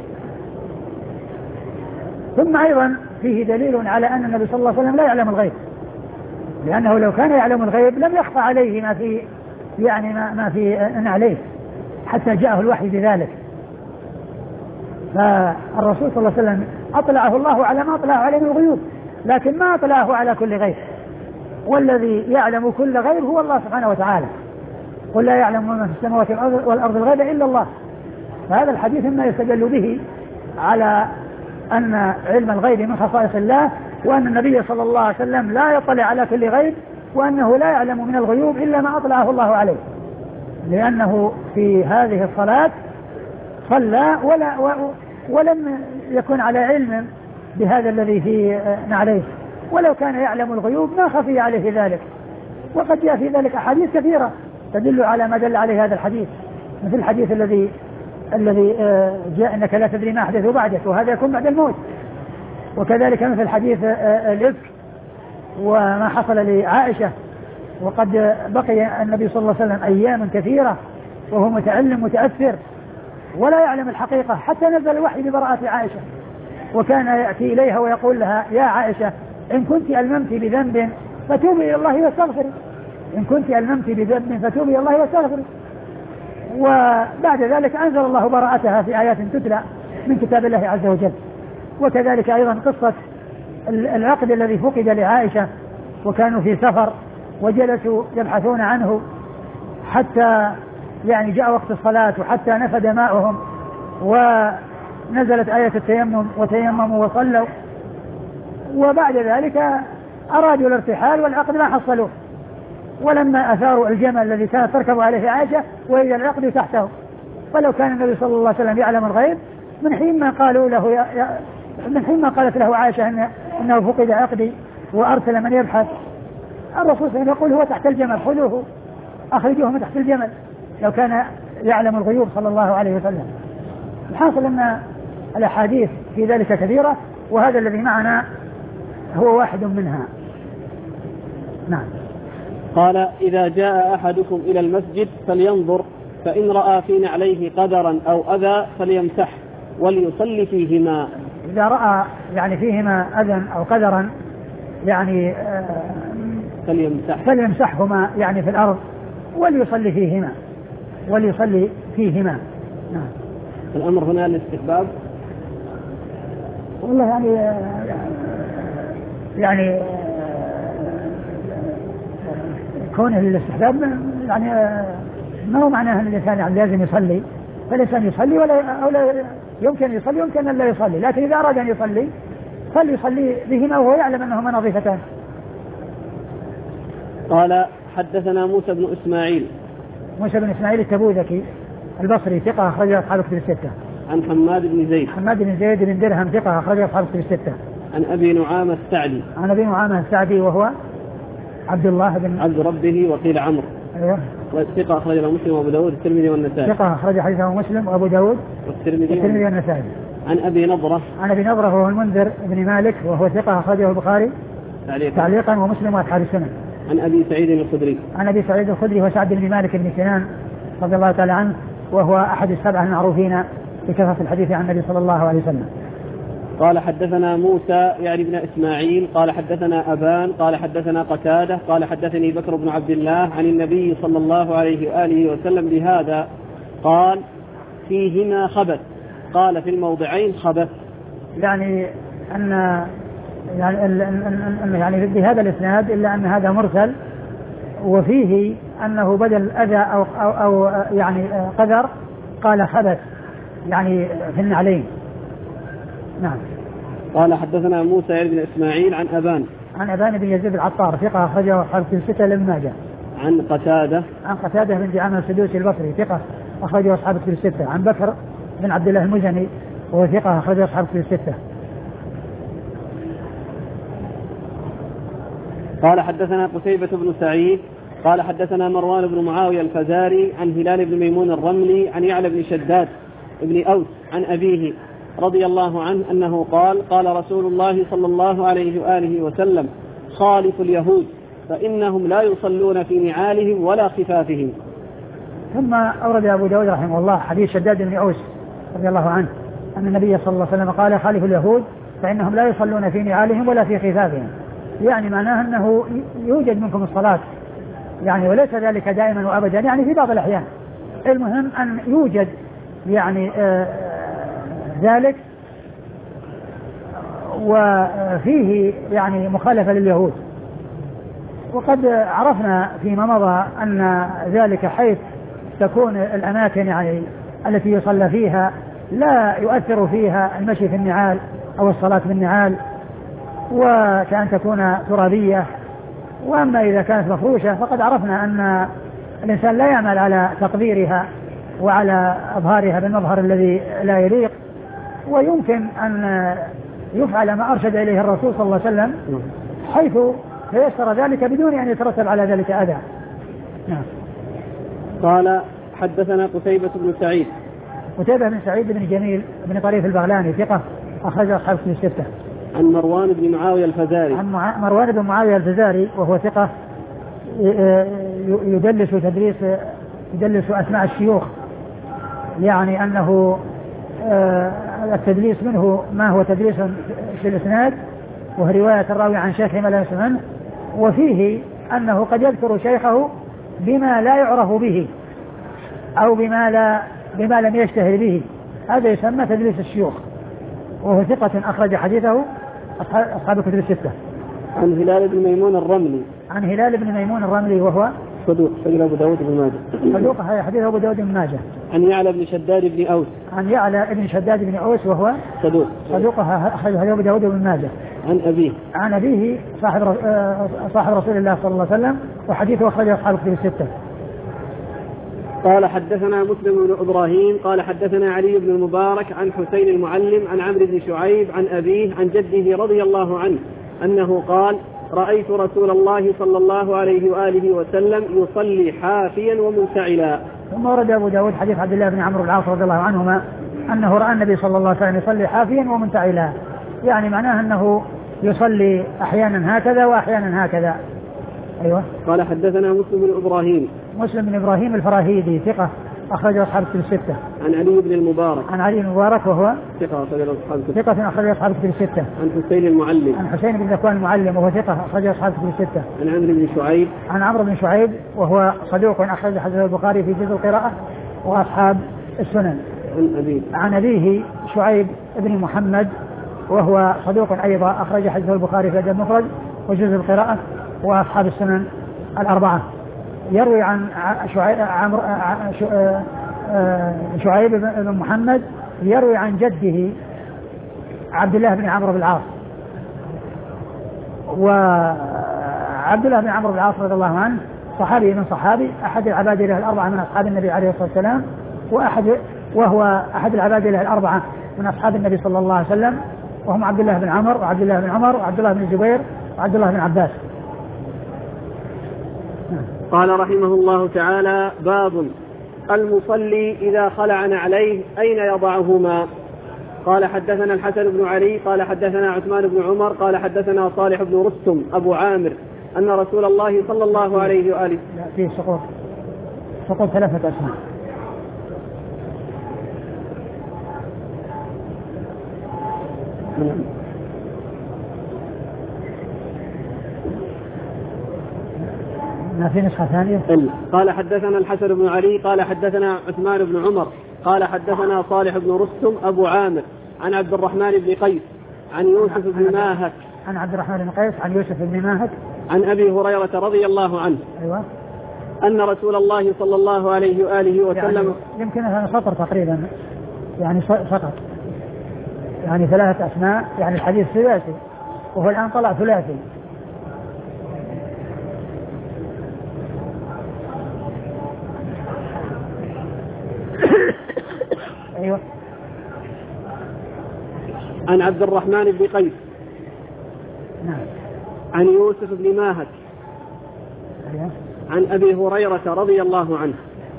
ثم أيضا فيه دليل على أن النبي صلى الله عليه وسلم لا يعلم الغيب، لأنه لو كان يعلم الغيب لم يخفى عليه ما في يعني ما في عليه حتى جاءه الوحي بذلك. فالرسول صلى الله عليه وسلم أطلعه الله على ما أطلعه عليه من الغيوب، لكن ما أطلعه على كل غيب، والذي يعلم كل غيب هو الله سبحانه وتعالى، قل لا يعلم من في السماوات والأرض الغيب إلا الله. فهذا الحديث ما يستدل به على أن علم الغيب من خصائص الله، وأن النبي صلى الله عليه وسلم لا يطلع على كل غيب، وأنه لا يعلم من الغيوب إلا ما أطلعه الله عليه، لأنه في هذه الصلاة صلى ولم يكن على علم بهذا الذي في عليه، ولو كان يعلم الغيوب ما خفي عليه ذلك. وقد جاء في ذلك أحاديث كثيرة تدل على ما دل عليه هذا الحديث، مثل الحديث الذي جاء إنك لا تدري ما أحدث بعدك وهذا يكون بعد الموت. وكذلك مثل حديث الإفك وما حصل لعائشة، وقد بقي النبي صلى الله عليه وسلم أيام كثيرة وهو متعلم متأثر ولا يعلم الحقيقة حتى نزل الوحي ببراءة عائشة، وكان يأتي إليها ويقول لها يا عائشة إن كنت ألممت بذنب فتوبي إلى الله واستغفري، إن كنت ألممت بذنب فتوبي إلى الله واستغفري. وبعد ذلك أنزل الله براءتها في آيات تتلى من كتاب الله عز وجل. وكذلك أيضا قصة العقد الذي فقد لعائشة وكانوا في سفر وجلسوا يبحثون عنه حتى يعني جاء وقت الصلاة وحتى نفد ماؤهم ونزلت آية التيمم وتيمموا وصلوا، وبعد ذلك أرادوا الارتحال والعقد ما حصلوه، ولما أثاروا الجمل الذي كانت تركب عليه عائشة وإذا العقد تحته. فلو كان النبي صلى الله عليه وسلم يعلم الغيب من حين ما قالت له عائشة إنه فقد عقدي وأرسل من يبحث، الرسول صلى الله عليه وسلم يقول هو تحت الجمل خذوه أخرجوه من تحت الجمل لو كان يعلم الغيوب صلى الله عليه وسلم. الحاصل أن الأحاديث في ذلك كثيرة وهذا الذي معنا هو واحد منها. نعم. قال إذا جاء أحدكم إلى المسجد فلينظر فإن رأى في نعليه قدرا أو أذى فليمسح وليصلي فيهما. إذا رأى يعني فيهما أذى أو قدرا يعني فليمسحهما يعني في الأرض وليصلي فيهما. نعم. الأمر هنا الاستحباب. والله يعني كونه الاستحباب يعني ما هو معناه أن الإنسان يعني لازم يصلي، فالإنسان يصلي ولا يمكن يصلي يمكن أن لا يصلي، لكن إذا أراد أن يصلي فليصلي بهما وهو يعلم أنهما نظيفتان. قال حدثنا موسى بن إسماعيل التبوذكي البصري ثقة أخرج أصحاب الكتب الستة. عن حماد بن زيد بن درهم ثقة أخرج أصحاب الكتب الستة. عن أبي نعامة السعدي وهو عبد الله بن عبد ربه وقيل عمرو. أيوه. ثقة أخرجه مسلم وأبو داود والترمذي والنسائي. ثقة أخرج حديثه مسلم وأبو داود والترمذي والنسائي. عن أبي نضرة وهو المنذر بن مالك وهو ثقة أخرجه البخاري تعليقا ومسلم وأصحاب السنن. عن أبي سعيد الخدري وسعد بن مالك بن سنان رضي الله تعالى عنه وهو أحد السبعة المعروفين بكثرة الحديث عن النبي صلى الله عليه وسلم. قال حدثنا موسى يعني بن إسماعيل قال حدثنا أبان قال حدثنا قتادة قال حدثني بكر بن عبد الله عن النبي صلى الله عليه وآله وسلم بهذا قال فيهما خبث قال في الموضعين خبث. يعني أن يعني بهذا الإسناد إلا أن هذا مرسل وفيه أنه بدل أذى أو يعني قدر قال خبث يعني في النعلين. نعم. قال حدثنا موسى بن إسماعيل عن أبان بن يزيد العطار ثقة أخرجه أصحاب الكتب الستة لابن ماجه. عن قتادة بن دعامة السدوسي البصري ثقة أخرجه أصحاب الكتب الستة. عن بكر بن عبد الله المزني وهو ثقة أخرجه أصحاب الكتب الستة. قال حدثنا قتيبة بن سعيد قال حدثنا مروان بن معاوية الفزاري عن هلال بن ميمون الرملي عن يعلى بن شداد بن أوس عن أبيه رضي الله عنه أنه قال رسول الله صلى الله عليه وآله وسلم خالف اليهود فإنهم لا يصلون في نعالهم ولا خفافهم. ثم أورد أبو داود رحمه الله حديث شداد بن أوس رضي الله عنه أن النبي صلى الله عليه وسلم قال خالف اليهود فإنهم لا يصلون في نعالهم ولا في خفافهم، يعني معناه أنه يوجد منكم الصلاة يعني وليس ذلك دائما وأبدا يعني في بعض الأحيان، المهم أن يوجد يعني ذلك وفيه يعني مخالفة لليهود. وقد عرفنا فيما مضى أن ذلك حيث تكون الأماكن يعني التي يصلى فيها لا يؤثر فيها المشي في النعال أو الصلاة في النعال وكأن تكون ترابية. وأما إذا كانت مفروشة فقد عرفنا أن الإنسان لا يعمل على تقديرها وعلى إظهارها بالمظهر الذي لا يليق، ويمكن أن يفعل ما أرشد إليه الرسول صلى الله عليه وسلم حيث تيسر ذلك بدون أن يترتب على ذلك أذى. نعم. قال حدثنا قتيبة بن سعيد بن جميل بن طريف البغلاني ثقة أخرج أصحاب الكتب الستة. عن مروان بن معاوية الفزاري وهو ثقة يدلس أسماء الشيوخ، يعني أنه التدليس منه ما هو تدليس في الإسناد وهو رواية الراوي عن شيخ ما لا يسمع عنه، وفيه أنه قد يذكر شيخه بما لا يعرف به أو بما لم يشتهر به، هذا يسمى تدليس الشيوخ، وهو ثقة أخرج حديثه أصحاب الكتب الستة. عن هلال بن ميمون الرملي. عن هلال بن ميمون الرملي وهو صدوق أبو داود بن ماجه. صدوق، هذا حديث أبو داود بن ماجه. عن يعلى بن شداد بن أوس. عن يعلى بن شداد بن أوس وهو صدوق أخرجه أبو داود بن ماجه. عن أبيه صاحب رسول الله صلى الله عليه وسلم، وحديثه أخرجه أصحاب الكتب الستة. قال حدثنا مسلم بن إبراهيم قال حدثنا علي بن المبارك عن حسين المعلم عن عمرو بن شعيب عن أبيه عن جده رضي الله عنه أنه قال: رأيت رسول الله صلى الله عليه وآله وسلم يصلي حافيا ومنتعلا. ثم ورد أبو داود حديث عبد الله بن عمرو بن العاص رضي الله عنهما أنه رأى النبي صلى الله عليه وسلم يصلي حافيا ومنتعلا، يعني معناه أنه يصلي أحيانا هكذا وأحيانا هكذا. أيوة. قال حدثنا مسلم بن إبراهيم الفراهيدي ثقة أخرج أصحاب الكتب الستة. عن علي بن المبارك وهو ثقة أخرج أصحاب الكتب الستة. عن حسين بن ذكوان المعلم وهو ثقة أخرج أصحاب الكتب الستة. عن عمرو بن شعيب وهو صدوق أخرج حديثه البخاري في جزء القراءة وأصحاب السنن. عن أبيه شعيب بن محمد وهو صدوق أيضا أخرج حديثه البخاري في الأدب المفرد وجزء القراءة وأصحاب السنن الأربعة. يروي عن شعيب بن محمد يروي عن جده عبد الله بن عمرو بن العاص، وعبد الله بن عمرو بن العاص رضي الله عنه صحابي من صحابي أحد العباد له الأربعة من أصحاب النبي عليه الصلاة والسلام، وهو أحد العباد له الأربعة من أصحاب النبي صلى الله عليه وسلم، وهم عبد الله بن عمر وعبد الله بن عمر وعبد الله بن الزبير وعبد الله بن عباس. قال رحمه الله تعالى: باب المصلي إذا خلع نعليه أين يضعهما؟ قال حدثنا الحسن بن علي قال حدثنا عثمان بن عمر قال حدثنا صالح بن رستم أبو عامر أن رسول الله صلى الله عليه وآله في سقوط 3 أسماء. ما في نسخة ثانية. قال حدثنا الحسن بن علي قال حدثنا عثمان بن عمر قال حدثنا صالح بن رستم أبو عامر عن عبد الرحمن بن قيس عن يوسف بن ماهك عن عبد الرحمن بن قيس عن يوسف بن ماهك عن أبي هريرة رضي الله عنه. أيوة. أن رسول الله صلى الله عليه وآله وسلم يعني يمكن هذا سطر تقريبا، يعني سقط يعني 3 أسماء، يعني الحديث ثلاثي وهو الآن طلع ثلاثي. أيوة. عن عبد الرحمن بن قيس. نعم. عن يوسف بن ماهك. أيوة. عن أبي هريرة رضي الله عنه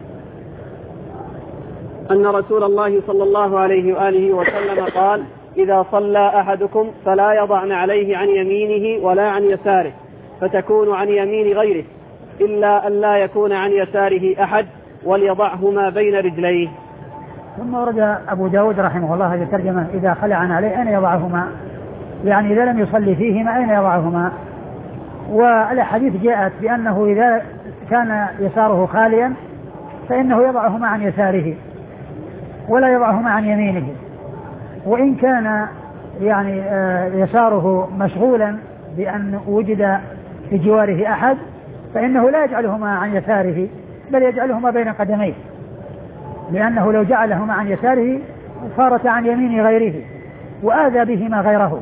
أن رسول الله صلى الله عليه وآله وسلم قال: إذا صلى أحدكم فلا يضعن عليه عن يمينه ولا عن يساره، فتكون عن يمين غيره، إلا أن لا يكون عن يساره أحد، وليضعهما بين رجليه. ثم ورد أبو داود رحمه الله هذه الترجمة: إذا خلعن عليه أين يضعهما، يعني إذا لم يصلي فيهما أين يضعهما. والحديث جاءت بأنه إذا كان يساره خاليا فإنه يضعهما عن يساره ولا يضعهما عن يمينه، وإن كان يعني يساره مشغولا بأن وجد في جواره أحد فإنه لا يجعلهما عن يساره بل يجعلهما بين قدميه، لأنه لو جعلهما عن يساره صارت عن يمين غيره وآذى بهما غيره.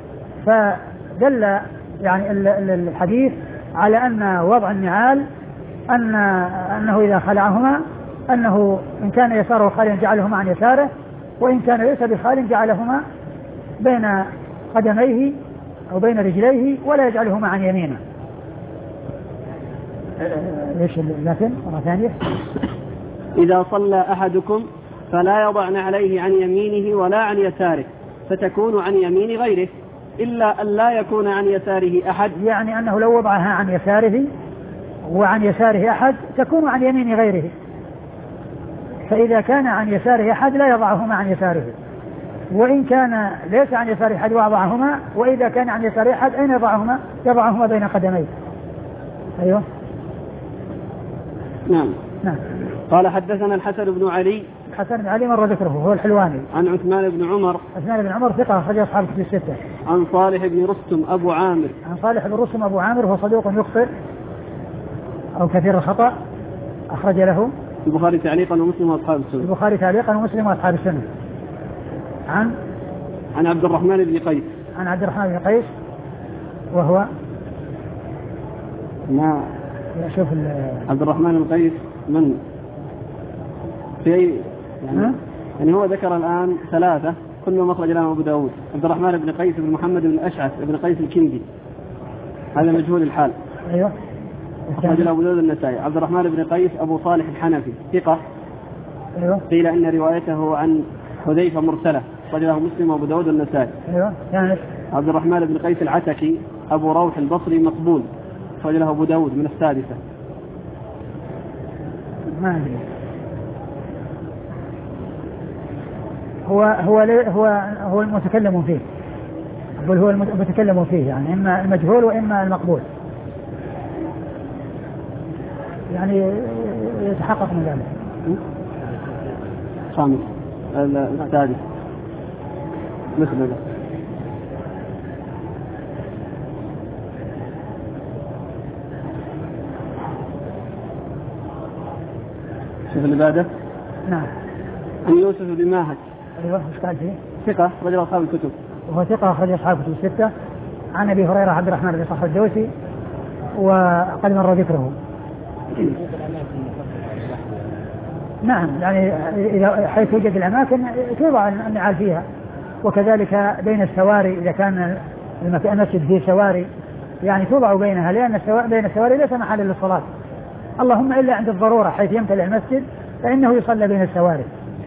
فدل يعني الحديث على أن وضع النعال أنه إذا خلعهما أنه إن كان يساره خاليا جعلهما عن يساره، وإن كان ليس بخال جعلهما بين قدميه أو بين رجليه ولا يجعلهما عن يمينه. ليش لكن مرة ثانية: إذا صلى أحدكم فلا يضعن عليه عن يمينه ولا عن يساره، فتكون عن يمين غيره، إلا أن لا يكون عن يساره أحد، يعني أنه لو وضعها عن يساره وعن يساره أحد تكون عن يمين غيره، فإذا كان عن يساره أحد لا يضعهما عن يساره، وإن كان ليس عن يساره أحد وضعهما، وإذا كان عن يساره أحد أين يضعهما؟ يضعهما بين قدميه. أيوه. نعم. قال حدثنا الحسن بن علي. الحسن بن علي مر ذكره هو الحلواني. عن عثمان بن عمر. عثمان بن عمر ثقة أخرج أصحاب الكتب الستة. عن صالح بن رستم أبو عامر. عن صالح بن رستم أبو عامر هو صدوق يخطئ أو كثير الخطأ أخرج له البخاري تعليقا ومسلم وأصحاب السنة. البخاري تعليقا ومسلم وأصحاب السنة. عن عبد الرحمن بن قيس. عن عبد الرحمن بن قيس وهو ما شوف عبد الرحمن بن قيس من في يعني هو ذكر الآن ثلاثة كلهم أخرج لهم أبو داود. عبد الرحمن بن قيس بن محمد بن أشعث بن قيس الكندي هذا مجهول الحال. أيوه أخرج له أبو داود النسائي. عبد الرحمن بن قيس أبو صالح الحنفي ثقة. أيوه قيل إن روايته عن حذيفة مرسلة أخرج له مسلم وأبو داود النسائي. أيوه يعني عبد الرحمن بن قيس العتكي أبو روح البصري مقبول أخرج له أبو داود من السادسة. ما أدري هو المتكلم فيه. أقول هو المتكلم فيه يعني إما المجهول وإما المقبول يعني يتحقق من ذلك. خامس السادس مثل هذا. شوف اللي بعده. نعم. عن يوسف بن ماهك. ايوه ايش قال فيه؟ ثقة رجل أصحاب الكتب. وهو ثقة أخرج أصحاب الكتب الستة. عن أبي هريرة عبد الرحمن بن صخر الدوسي وقد مر ذكره. نعم يعني إذا حيث توجد الأماكن توضع النعال فيها وكذلك بين السواري إذا كان المسجد فيه سواري يعني توضع بينها لأن بين السواري ليس محل للصلاة اللهم إلا عند الضرورة حيث يمتلئ المسجد فإنه يصلى بين السواري.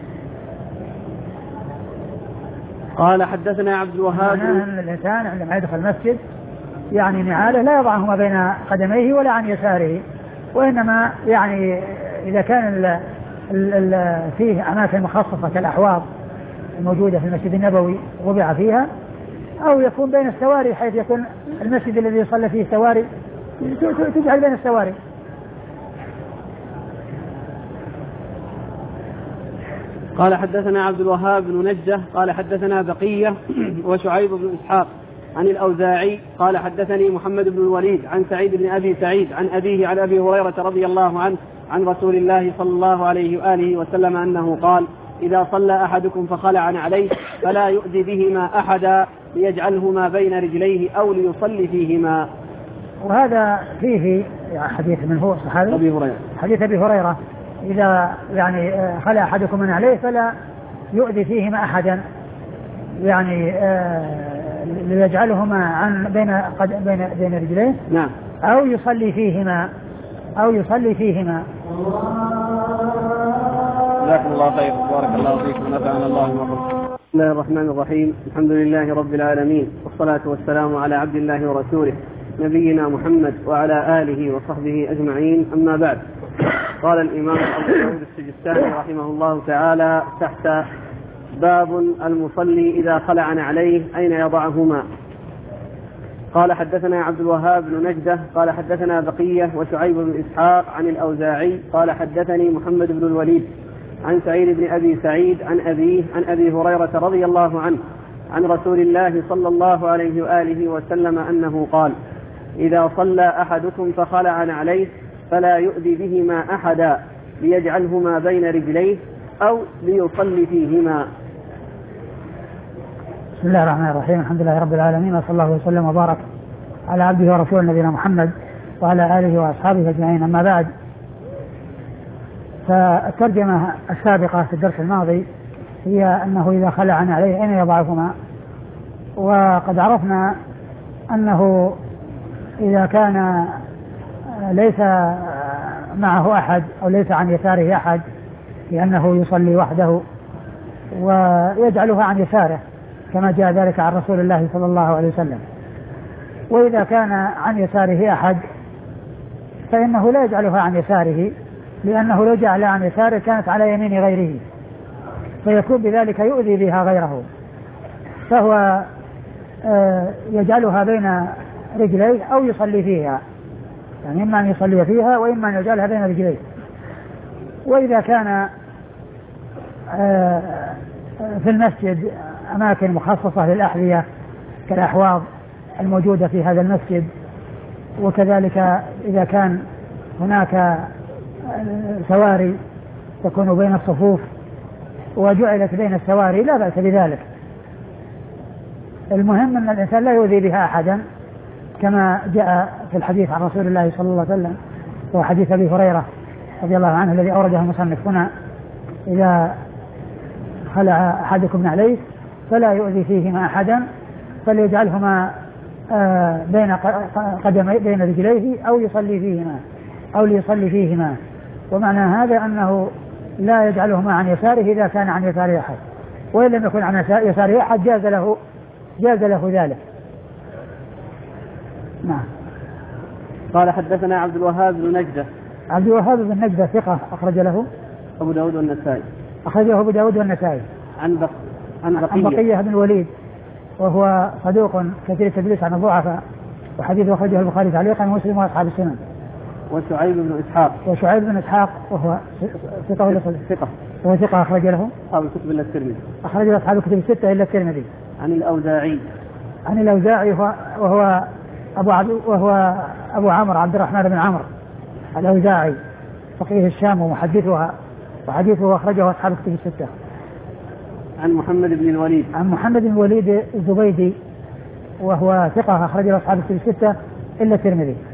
قال حدثنا عبد الوهاب. الإنسان عندما يدخل المسجد يعني نعاله لا يضعهما بين قدميه ولا عن يساره وإنما يعني إذا كان فيه أماكن مخصصة كالأحواض الموجودة في المسجد النبوي وضع فيها أو يكون بين السواري حيث يكون المسجد الذي يصلى فيه سواري تجعل بين السواري. قال حدثنا عبد الوهاب بن نجة قال حدثنا بقية وشعيب بن إسحاق عن الأوزاعي قال حدثني محمد بن الوليد عن سعيد بن أبي سعيد عن أبيه عن أبي هريرة رضي الله عنه عن رسول الله صلى الله عليه وآله وسلم أنه قال إذا صلى أحدكم فخلع عليه فلا يؤذي بهما أحدا ليجعلهما بين رجليه أو ليصلي فيهما. وهذا فيه حديث من هو صحابي أبي هريرة حديث أبي هريرة إذا يعني خلع أحدكم من عليه فلا يؤذي فيهما أحدا يعني ليجعلهما عن بين رجليه. نعم. أو يصلي فيهما. جزاكم الله خير بارك الله فيكم ونفعنا الله بما قلتم. بسم الله الرحمن الرحيم الحمد لله رب العالمين والصلاة والسلام على عبد الله ورسوله نبينا محمد وعلى آله وصحبه أجمعين أما بعد. قال الإمام أبو داود السجستاني رحمه الله تعالى تحت باب المصلي إذا خلع عليه أين يضعهما. قال حدثنا عبد الوهاب بن نجدة قال حدثنا بقية وشعيب بن إسحاق عن الأوزاعي قال حدثني محمد بن الوليد عن سعيد بن أبي سعيد عن أبيه عن أبي هريرة رضي الله عنه عن رسول الله صلى الله عليه وآله وسلم أنه قال إذا صلى أحدكم فخلع عليه فلا يؤذي بهما أحدا ليجعلهما بين رجليه أو ليصلي فيهما. بسم الله الرحمن الرحيم الحمد لله رب العالمين وصلى الله وسلم وبارك على عبده ورسوله نبينا محمد وعلى آله وأصحابه أجمعين أما بعد. فالترجمة السابقة في الدرس الماضي هي أنه إذا خلع عليه أين يضعهما وقد عرفنا أنه إذا كان ليس معه أحد أو ليس عن يساره أحد لأنه يصلي وحده ويجعلها عن يساره كما جاء ذلك عن رسول الله صلى الله عليه وسلم. وإذا كان عن يساره أحد فإنه لا يجعلها عن يساره لأنه لو جعلها عن يساره كانت على يمين غيره فيكون بذلك يؤذي بها غيره فهو يجعلها بين رجليه أو يصلي فيها يعني إما أن يصلي فيها وإما أن يجعلها بين رجليه. وإذا كان في المسجد أماكن مخصصة للأحذية كالأحواض الموجودة في هذا المسجد، وكذلك إذا كان هناك سواري تكون بين الصفوف وجعلت بين السواري لا بأس بذلك. المهم أن الإنسان لا يؤذي بها أحدا، كما جاء في الحديث عن رسول الله صلى الله عليه وسلم، وهو حديث أبي هريرة رضي الله عنه الذي أورده المصنف هنا: إذا خلع أحدكم نعليه فلا يؤذي فيهما أحدا فليجعلهما بين قدمي بين رجليه أو ليصلي فيهما. ومعنى هذا أنه لا يجعلهما عن يساره إذا كان عن يسار أحد، وإن لم يكن عن يسار أحد جاز له ذلك. نعم. قال حدثنا عبد الوهاب بن نجدة. عبد الوهاب بن نجدة ثقة أخرج له أبو داود والنسائي. أخرجه أبو داود والنسائي. عن بقية بن الوليد وهو صدوق كثير التدليس عن الضعفاء، وحديثه أخرجه البخاري تعليقا ومسلم وأصحاب السنن. وشعيب بن إسحاق وهو ثقة وهو ثقة أخرج له أصحاب الكتب إلا الترمذي. أخرج له أصحاب الكتب الستة إلا الترمذي. عن الأوزاعي وهو أبو عمرو عبد الرحمن بن عمرو الأوزاعي فقيه الشام ومحدثها، وحديثه أخرجه أصحاب الكتب الستة. عن محمد بن الوليد الزبيدي وهو ثقة أخرج له أصحاب الكتب الستة إلا الترمذي.